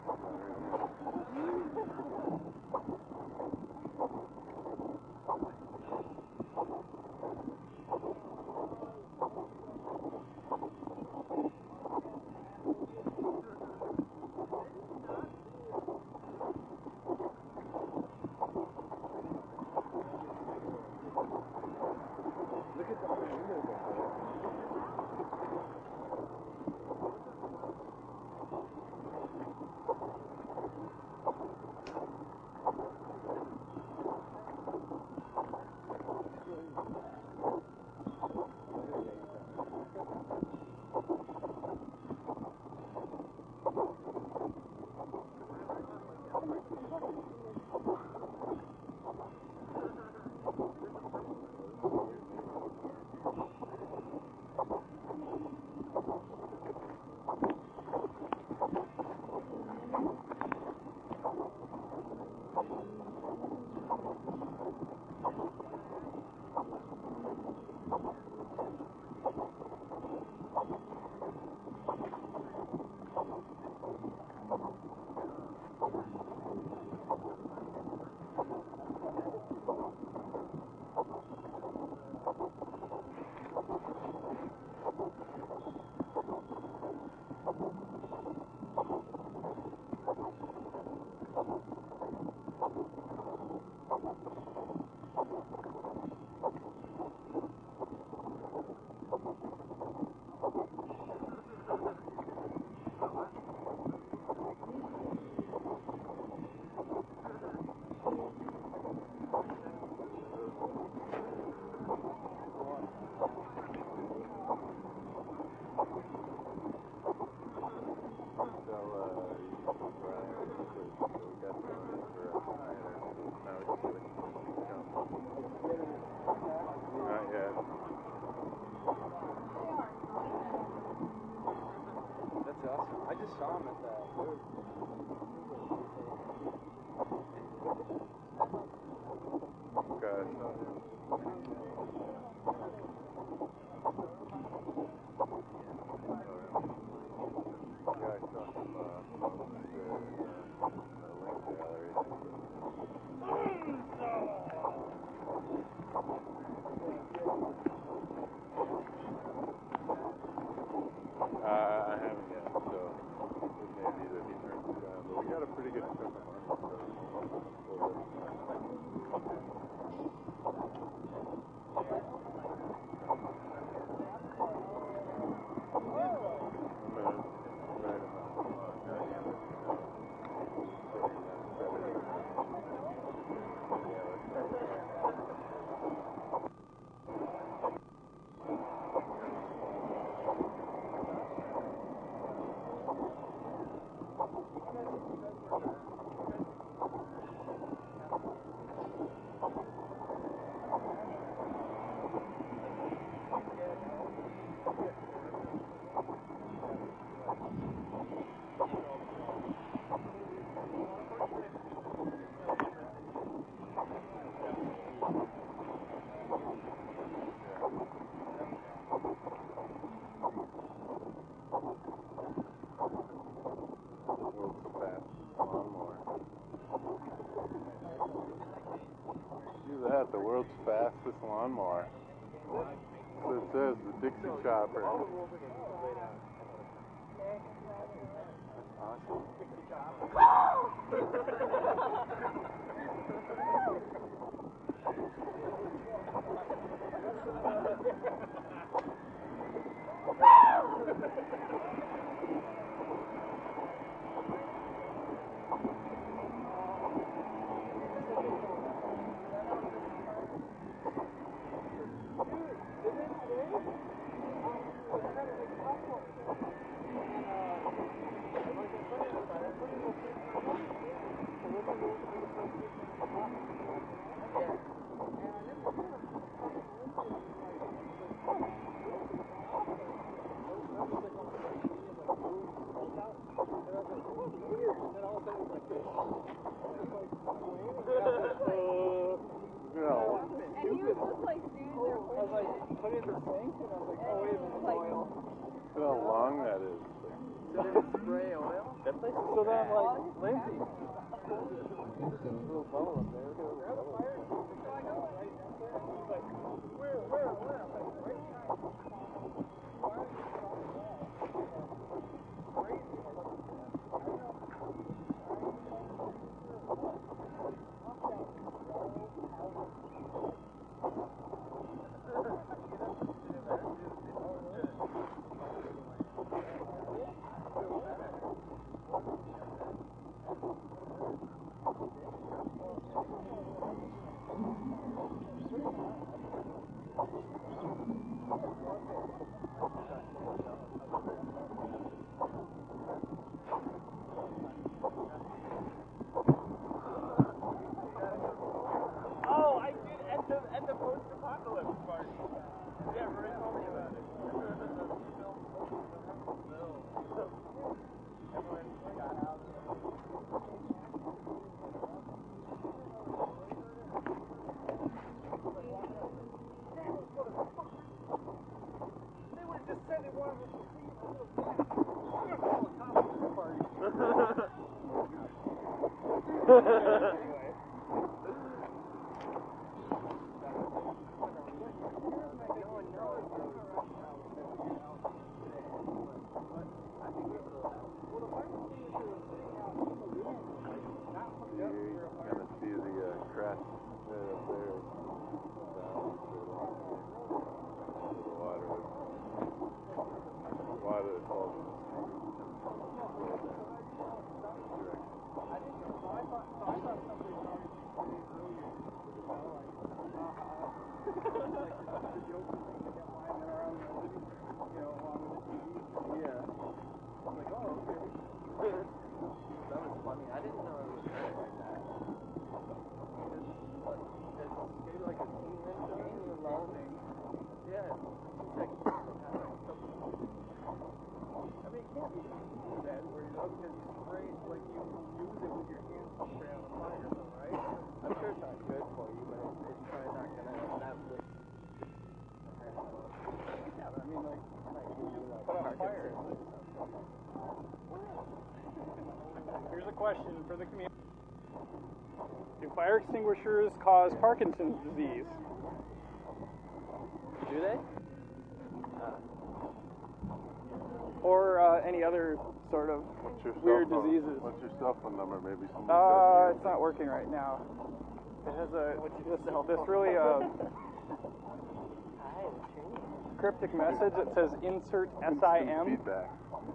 The world's fastest lawnmower. So it says the Dixie Chopper. Awesome. Yeah. No. And he was just like standing there I was like, put it in the sink, and I was like, oh wait a minute, oil. Look how long that is. So did it spray oil? That place is So then I'm bad. like, Lindsay. Little bubble up there. Look at the fire. Where, where, where? I'm like, right now. Oh, I did at the at the post-apocalypse party. Yeah, Rory told me about it. Everyone got out. They would have just said they wanted us to see a little black. We're gonna call a communist party. Anyway. You kind of see the uh, crest right up there. Down to the water. Water is all I didn't know. So I thought, so I thought somebody was already earlier. Like the joke thing, they got lying around the living, you know, along with the T V. Yeah. I'm like, oh, okay. That was funny. I didn't know it was like that. It's maybe like a teen inch long thing. Yeah. It's like, I mean, it can't be bad where you know, because you spray, like you use it with your hands to spray on the fire, though, right? I'm sure it's not good for you, but it's, it's probably not gonna that would. Yeah, but I mean, like, Might give you like put out a fire. Here's a question for the community. Do fire extinguishers cause Parkinson's disease? Do they? Or uh, any other sort of What's your weird cell phone? diseases? What's your cell phone number? Maybe somebody's Uh, got it's not working right now. It has a this, cell this phone? really uh, Hi, what's your name? cryptic message that says insert S I M. feedback.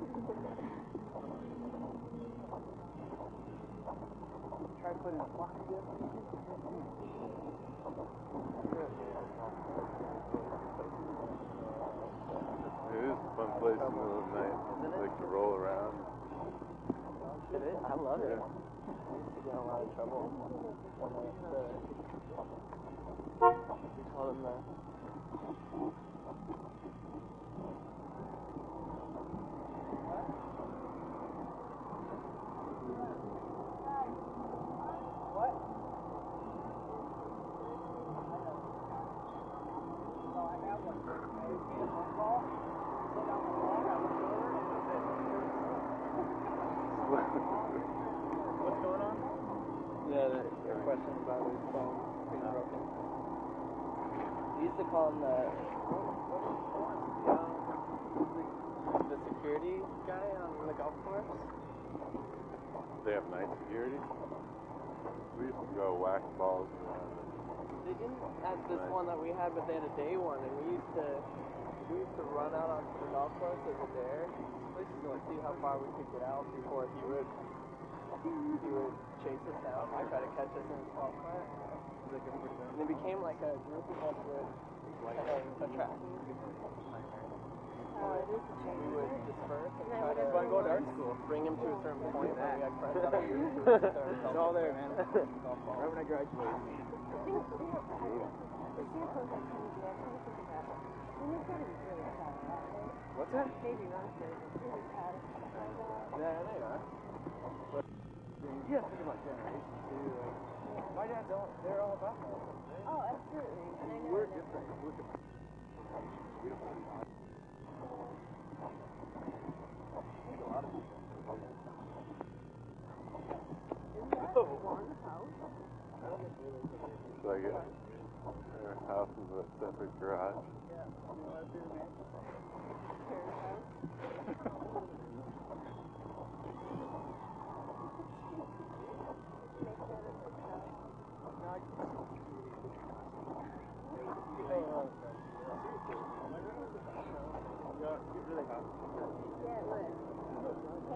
Try putting a block again. It is a fun place in the middle of the night. Like to roll around. It is. I love it. I used to get in a lot of trouble when I used to. We called him the. What's going on? Yeah, the, the question about his phone being broken. We used to call him the. The, the security guy on the golf course. They have night security. We used to go whack balls around. They didn't at this one that we had, but they had a day one, and we used to we used to run out onto the golf course as a dare. We used to go and see how far we could get out before he would he would chase us down and try to catch us in his golf cart. And it became like a group of us would kind of attract. Oh, it is a change. We would disperse and And I try would've to go to art school, bring him to a certain point where we had friends on our group. It's all there, man. Right when I graduated. I think, you know, I think the Singapore is crazy. I'm trying to think about it. I mean, it's gotta be really sad, right? What's that? Maybe not really, but really sad or something like that. Yeah, they are. But you gotta think about generations too. Like, My dad don't. They're all about that. Oh, absolutely. And I know. We're I know. different. We're different. We don't really know. There's a lot of people. Isn't that one house? It's like a, their house is a separate garage. Yeah, it would.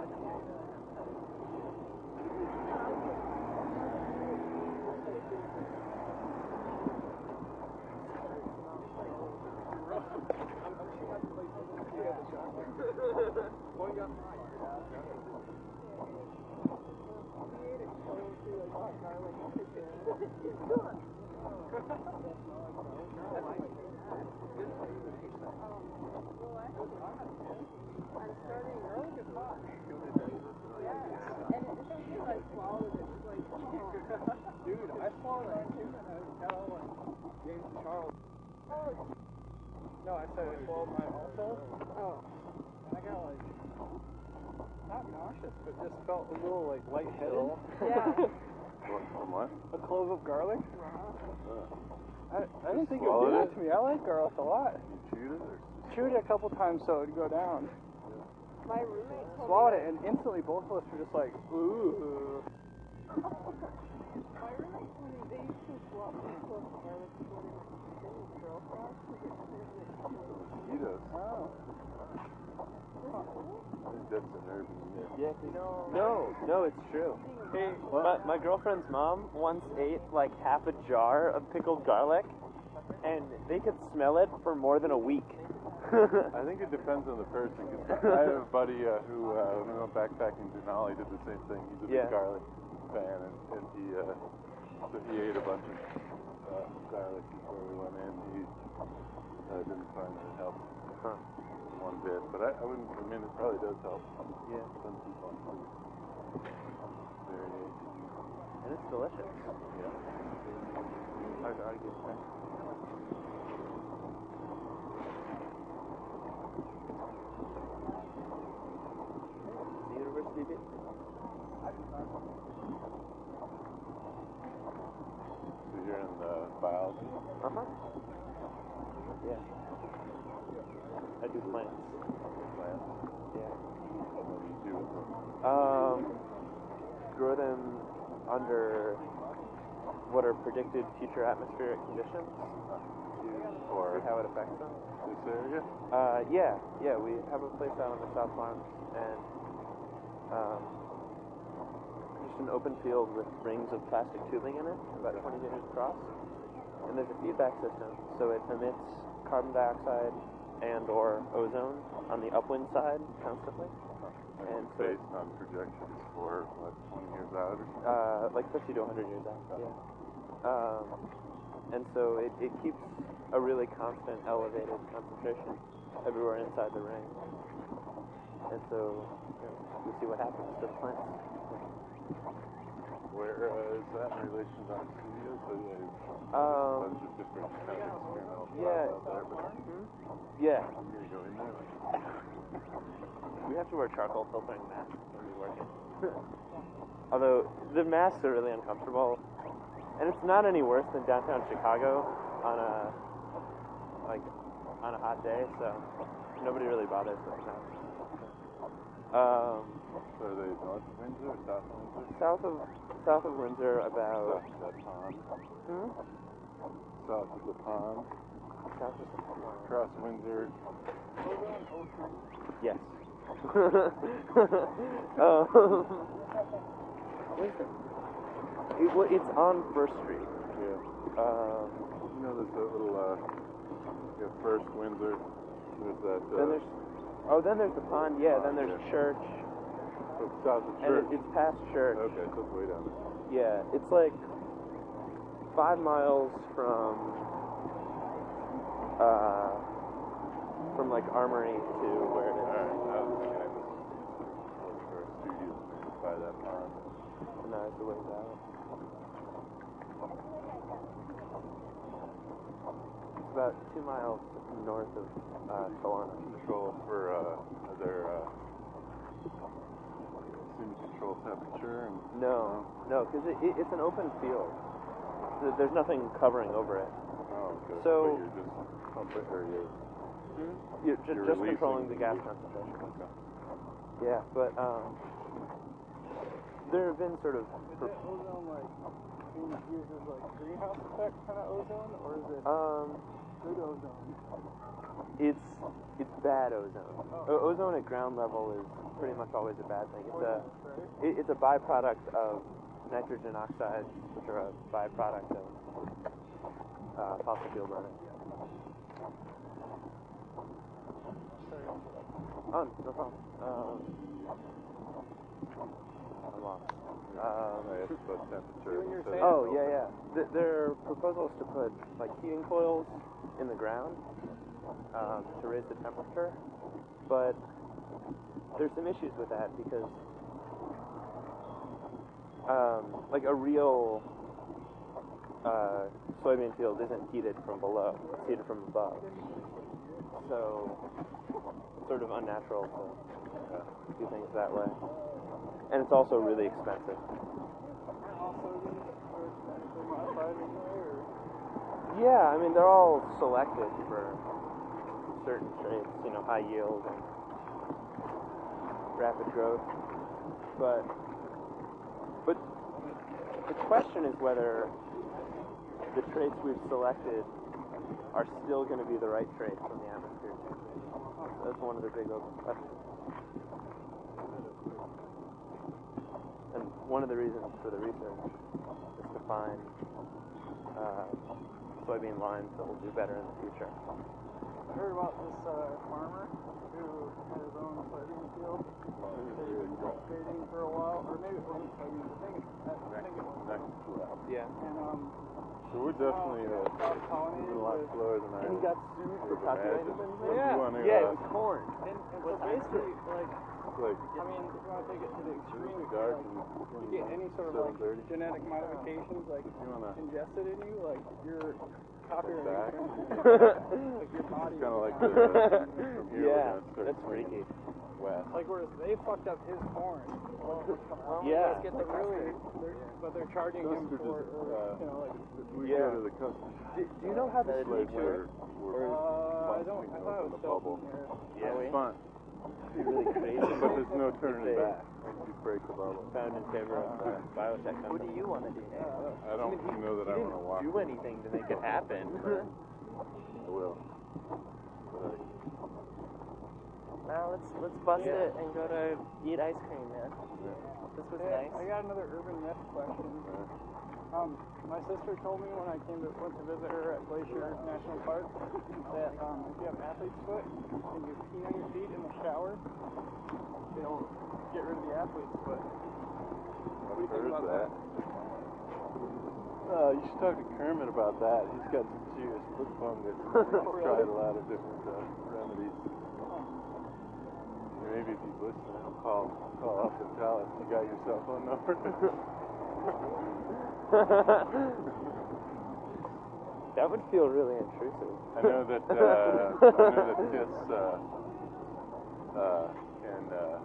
Dude, I swallowed that too, and I was telling like James Charles. No, I said I swallowed mine also. Oh. And I got like, not nauseous, but just felt a little like lightheaded. Yeah. What, from what? A clove of garlic. Uh, I, I didn't think it would Swallowed do it? that to me. I like garlic a lot. you chewed it or? Chewed it a couple times so it would go down. My roommate told Swallowed me it, and instantly both of us were just like, ooh. My roommate told me they used to swap the clove of garlic before they went to with girl frogs because it turns it into Mosquitoes. Oh. I think that's an urban myth. Yeah, no, no, no, it's true. Hey, My, my girlfriend's mom once ate like half a jar of pickled garlic, and they could smell it for more than a week. I think it depends on the person. 'Cause I have a buddy uh, who, uh, when we went backpacking to Denali, did the same thing. He's a big Yeah. garlic fan, and, and he uh, so he ate a bunch of uh, garlic before we went in. He uh, didn't find that it helped Huh. one bit, but I, I wouldn't. I mean, it probably does help. Yeah. Some people on food. Variation. And it's delicious. Yeah. Hard to argue with that. The university bit? So you're in the biology Uh-huh. Yeah. I do plants. plant. Yeah. What do you do with them? Um, grow them under what are predicted future atmospheric conditions to Or see how it affects them. this area? Uh, yeah, yeah, we have a place out on the South Farm, and um, just an open field with rings of plastic tubing in it, about twenty meters across. And there's a feedback system, so it emits carbon dioxide and or ozone on the upwind side constantly. And so- based on projections for what, twenty years out or something? Uh, like fifty to one hundred years out, yeah. Um, and so it, it keeps a really constant elevated concentration everywhere inside the ring. And so you know, we see what happens to the plants. Where uh, is that in relation to our studios? So yeah, there's a Um, bunch of different kind of experimental yeah. stuff out there, but hmm? Yeah, I'm gonna go in there. Like, we have to wear charcoal filtering masks when we work in. Although the masks are really uncomfortable, and it's not any worse than downtown Chicago on a like on a hot day, so nobody really bothers with the masks. Um, so are they north of Windsor or south of Windsor? south of south of Windsor, about South of that pond. hmm? South of the pond. south of uh, Across Windsor. yes. um, it, well, it's on First Street. Yeah. Um, You know, there's that little, uh, yeah, first Windsor. There's that, uh, then there's oh, then there's the pond. Yeah, then there's Yeah. church, so south of and church. it, it's past church. Okay, so it's way down there. Yeah, it's like five miles from uh from like Armory to where it is. Alright, I was thinking it was look for a studio maybe by that pond. No, it's a ways out. It's about two miles north of uh, Solana. Control for uh, their uh, seem to control temperature and No, no, because it, it, it's an open field. Th- There's nothing covering over it. oh, okay. So- but you're just pumping or you're You're ju- You're just releasing controlling the gas the- concentration. okay. Yeah, but um, there have been sort of. Is that ozone like being used as like greenhouse effect kind of ozone, or is it Um, good ozone? it's it's bad ozone. O- ozone at ground level is pretty much always a bad thing. It's a Right? it, it's a byproduct of nitrogen oxides, which are a byproduct of uh, fossil fuel burning. Sorry. Oh, no problem. Um, I'm lost. Um, I asked about temperature. When you're so- saying- Oh, yeah, yeah. Th- there are proposals to put like heating coils in the ground um, to raise the temperature, but there's some issues with that because um, like a real uh, soybean field isn't heated from below; it's heated from above. So it's sort of unnatural to uh, do things that way, and it's also really expensive. Also, these are genetically modified anyway, or Yeah, I mean, they're all selected for certain traits, you know, high yield and rapid growth. But, but the question is whether the traits we've selected are still going to be the right traits when the atmosphere changes. That's one of the big open questions. And one of the reasons for the research is to find uh, soybean lines that will do better in the future. I heard about this uh, farmer who had his own soybean field that he's been cultivating for a while, or maybe it wasn't soybeans. I think I, I think it was. Next lab. Yeah. And um, So we're definitely uh, cross pollinated moving a lot with. slower than I And he got sued for would copyright imagine. infringement? Yeah. You want to, Yeah, uh, it was corn. And, and so basically, like, like I mean, if you want to take it to the extreme, if you, dark like, and you get any sort of like seven thirty. genetic modifications like You want to ingested in you, like your copyright back? infringement, like your body. It's kind of like is the, gonna- from here Yeah, we're gonna start that's swinging freaky. west. Like whereas they fucked up his corn. Yeah. Get the really, they're, but they're charging him Custard for, is, or, uh, you know, like. We Yeah. go to the custard. Do, do you know how the It's like snakes work? we're, we're Uh, I don't. busting I thought it open was the bubble. still here. Yeah. It's fun. It'd be really crazy. But there's no turning They- back. You break the bubble. Found in favor of the biotech company. What do you want to do? I don't I mean, he, know that he I want to didn't walk. do anything to make it happen. I will. But Now let's let's bust Yeah. it and go to eat ice cream, man. This was Hey, nice. I got another urban myth question. Um, my sister told me when I came to went to visit her at Glacier National Park that um, if you have athlete's foot and you pee on your feet in the shower, it'll get rid of the athlete's foot. What do you I've think heard about that. Uh, you should talk to Kermit about that. He's got some serious foot fungus. He's tried a lot of different uh, remedies. Maybe if he's listening, he'll call, call up and tell us you got your cell phone number. That would feel really intrusive. I know that uh, I know that Kiss uh, uh, can uh,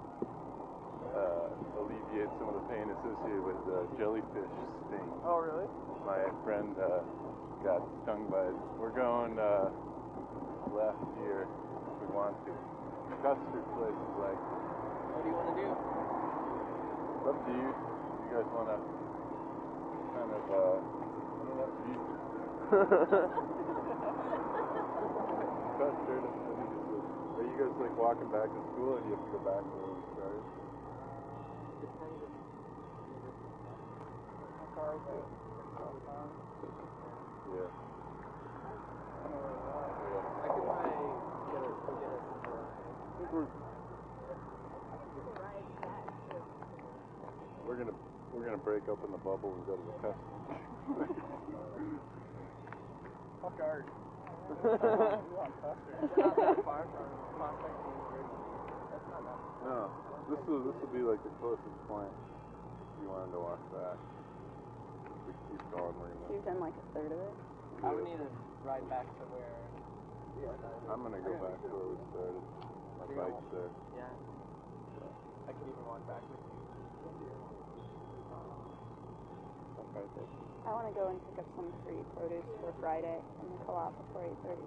uh, alleviate some of the pain associated with uh, jellyfish stings. Oh, really? My friend uh, got stung by it. We're going uh, left here if we want to. Custard place is like, What do you want to do? up to you. You guys want to kind of, uh, I don't know what you do. Custard, I think it's a, are you guys like walking back to school and you have to go back to where we started? Yeah. I could probably get us get us into I think we're we're gonna we're gonna break open the bubble and go to the custard. Fuck art. We're not that far from Prospect University. That's not that far. No, this will this will be like the closest point if you wanted to walk back. we keep going where So you you've done like a third of it? I would need to ride back to where. I'm gonna go back to where we started. My bike's there. Yeah. I could even walk back with you. I want to go and pick up some free produce for Friday in the co-op before eight thirty.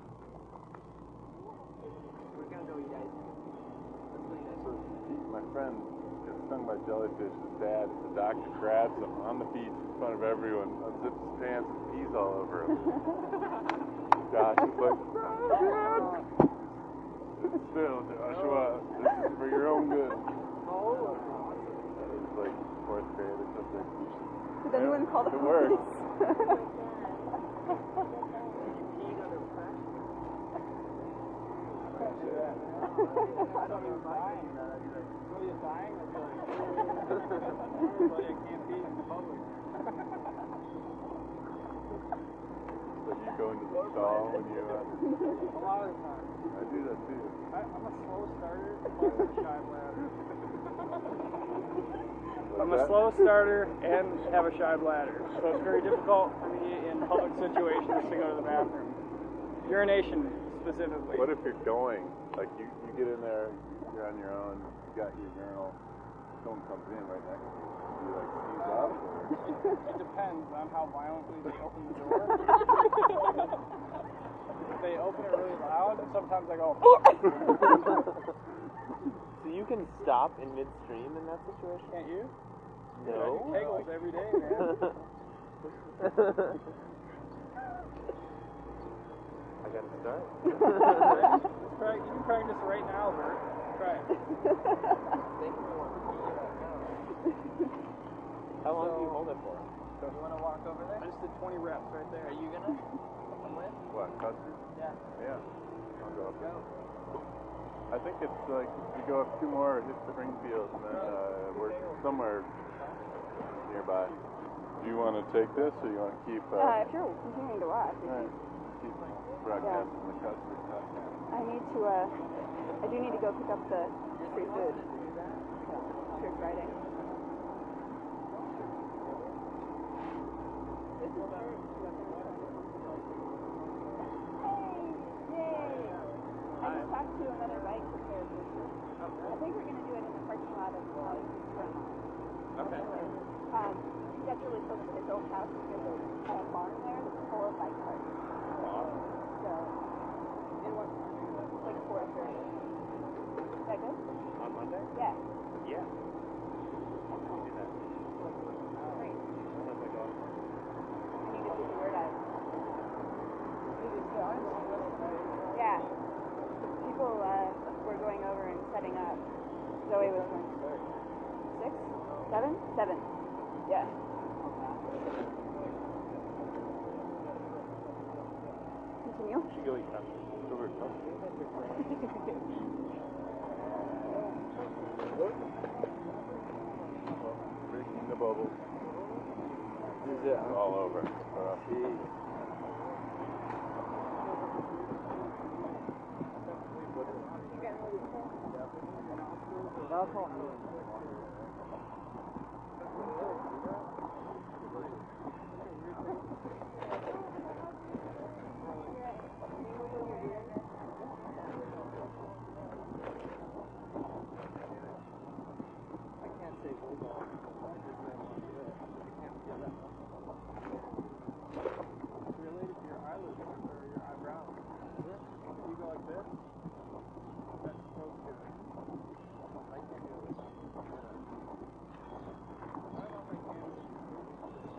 We're gonna go eat ice cream. Let's go eat ice So cream. he, my friend gets stung by jellyfish. His dad, the doctor, grabs him on the beach in front of everyone, unzips his pants, and pees all over him. Josh is like, still, Joshua, this is for your own good. Oh. It's like fourth grade or something. Did anyone call the It police? works. I don't even mind. Somebody is dying, I'd be like, everybody, I can't be in public. So you go into the stall when you, uh, A lot of the time. I do that too. I, I'm a slow starter, but I'm a shy bladder. I'm a slow starter and have a shy bladder, so it's very difficult for me in public situations to go to the bathroom. Urination, specifically. What if you're going, like you, you get in there, you're on your own, you got your urinal, someone comes in right next to you, do you like sneeze up or? It depends on how violently they open the door. If they open it really loud, sometimes I go, So you can stop in midstream in that situation? can't you? No. I do kegels every day, man. I gotta start. Let's try, you can practice right now, Bert. Try it. How long do you hold it for? You wanna walk over there? I just did twenty reps right there. Are you gonna come with? What, custard? Yeah. Yeah. I'll go up there. I think it's like, you go up two more, hit Springfield, and then uh, we're somewhere nearby. Do you want to take this, or you want to keep, uh, Uh, if you're continuing to watch, we right, can- keep broadcasting the custard stuff? I need to, uh, I do need to go pick up the free food. Sure, Friday. This is Bert. Hey! Yay! I just talked to another bike repair person. I think we're going to do it in the parking lot of Molly's grandma. Okay. Um, he's got really close to his old house. There's a uh, barn there that's full of bike parts. So, in what, like four thirty. Is that good? On Monday? Yeah. Yeah. We can do that. Great. Unless I go out. I need to get the word out. Yeah. People uh, were going over and setting up. Zoe was going. Six? Seven? Seven. Yeah. Continue. Should go eat custard. Go eat custard. Breaking the bubble. Is it? All over. Uh, I can't say bulldog. It's related to your eyelids or your eyebrows. Is it? If you go like this, that's supposed to. I can't do this. I don't know if I can.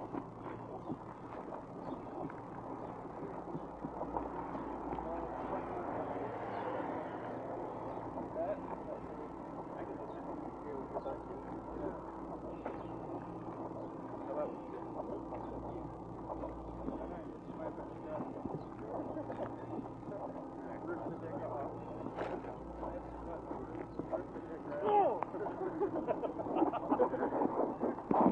That? I can just here with this. Yeah. How about with this? I know, it's my best shot. Rip the dick off. Rip the dick right off.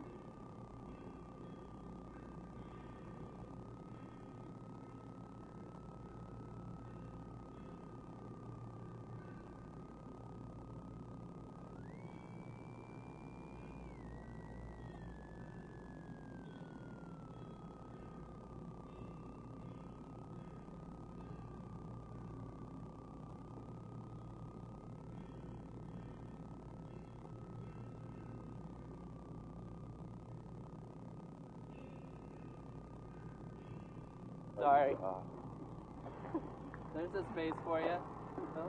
Sorry. Uh, There's a space for you. Huh?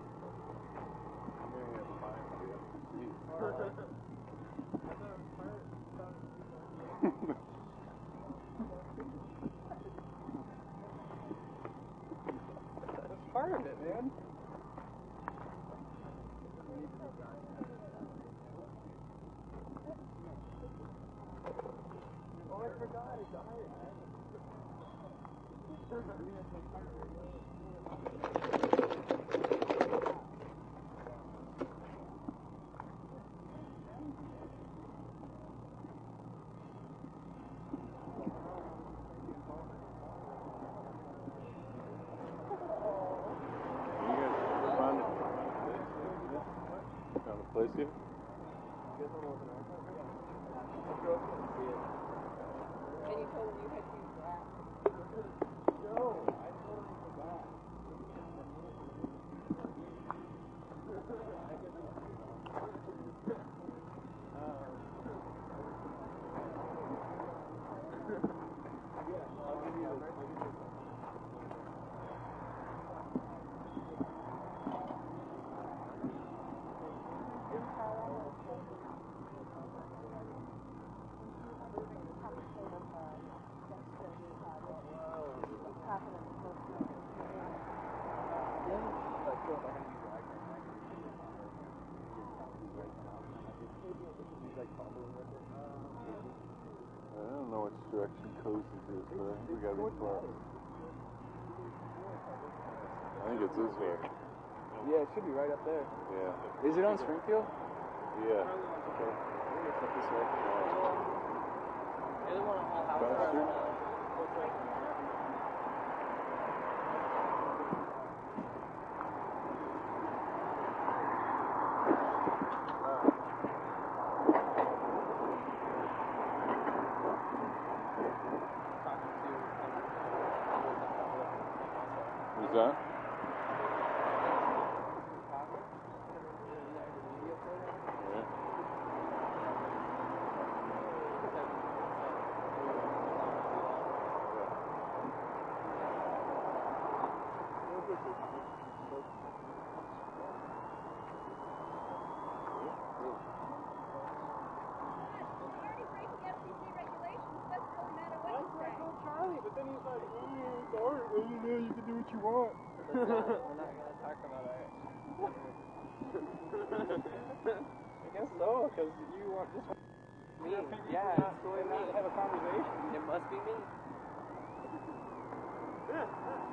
That's part of it, man. Oh, I forgot. It's iron. Found a place here? And you told him you had to use that. No, I totally forgot. I'll give you the I don't know which direction Cozy's is, but I think we gotta be close. I think it's this way. Yeah, it should be right up there. Yeah. Is it on Springfield? Yeah. Okay. We're gonna flip this way. You're the one on Hall House. Down the street? Who's that? Yeah. Charlie, but then he's like, oh, sorry, you know, you can do what you want. We're not gonna talk about it. I guess so, because you want just Me? you're figuring Yeah, out it's going me. out to have a conversation. It must be me.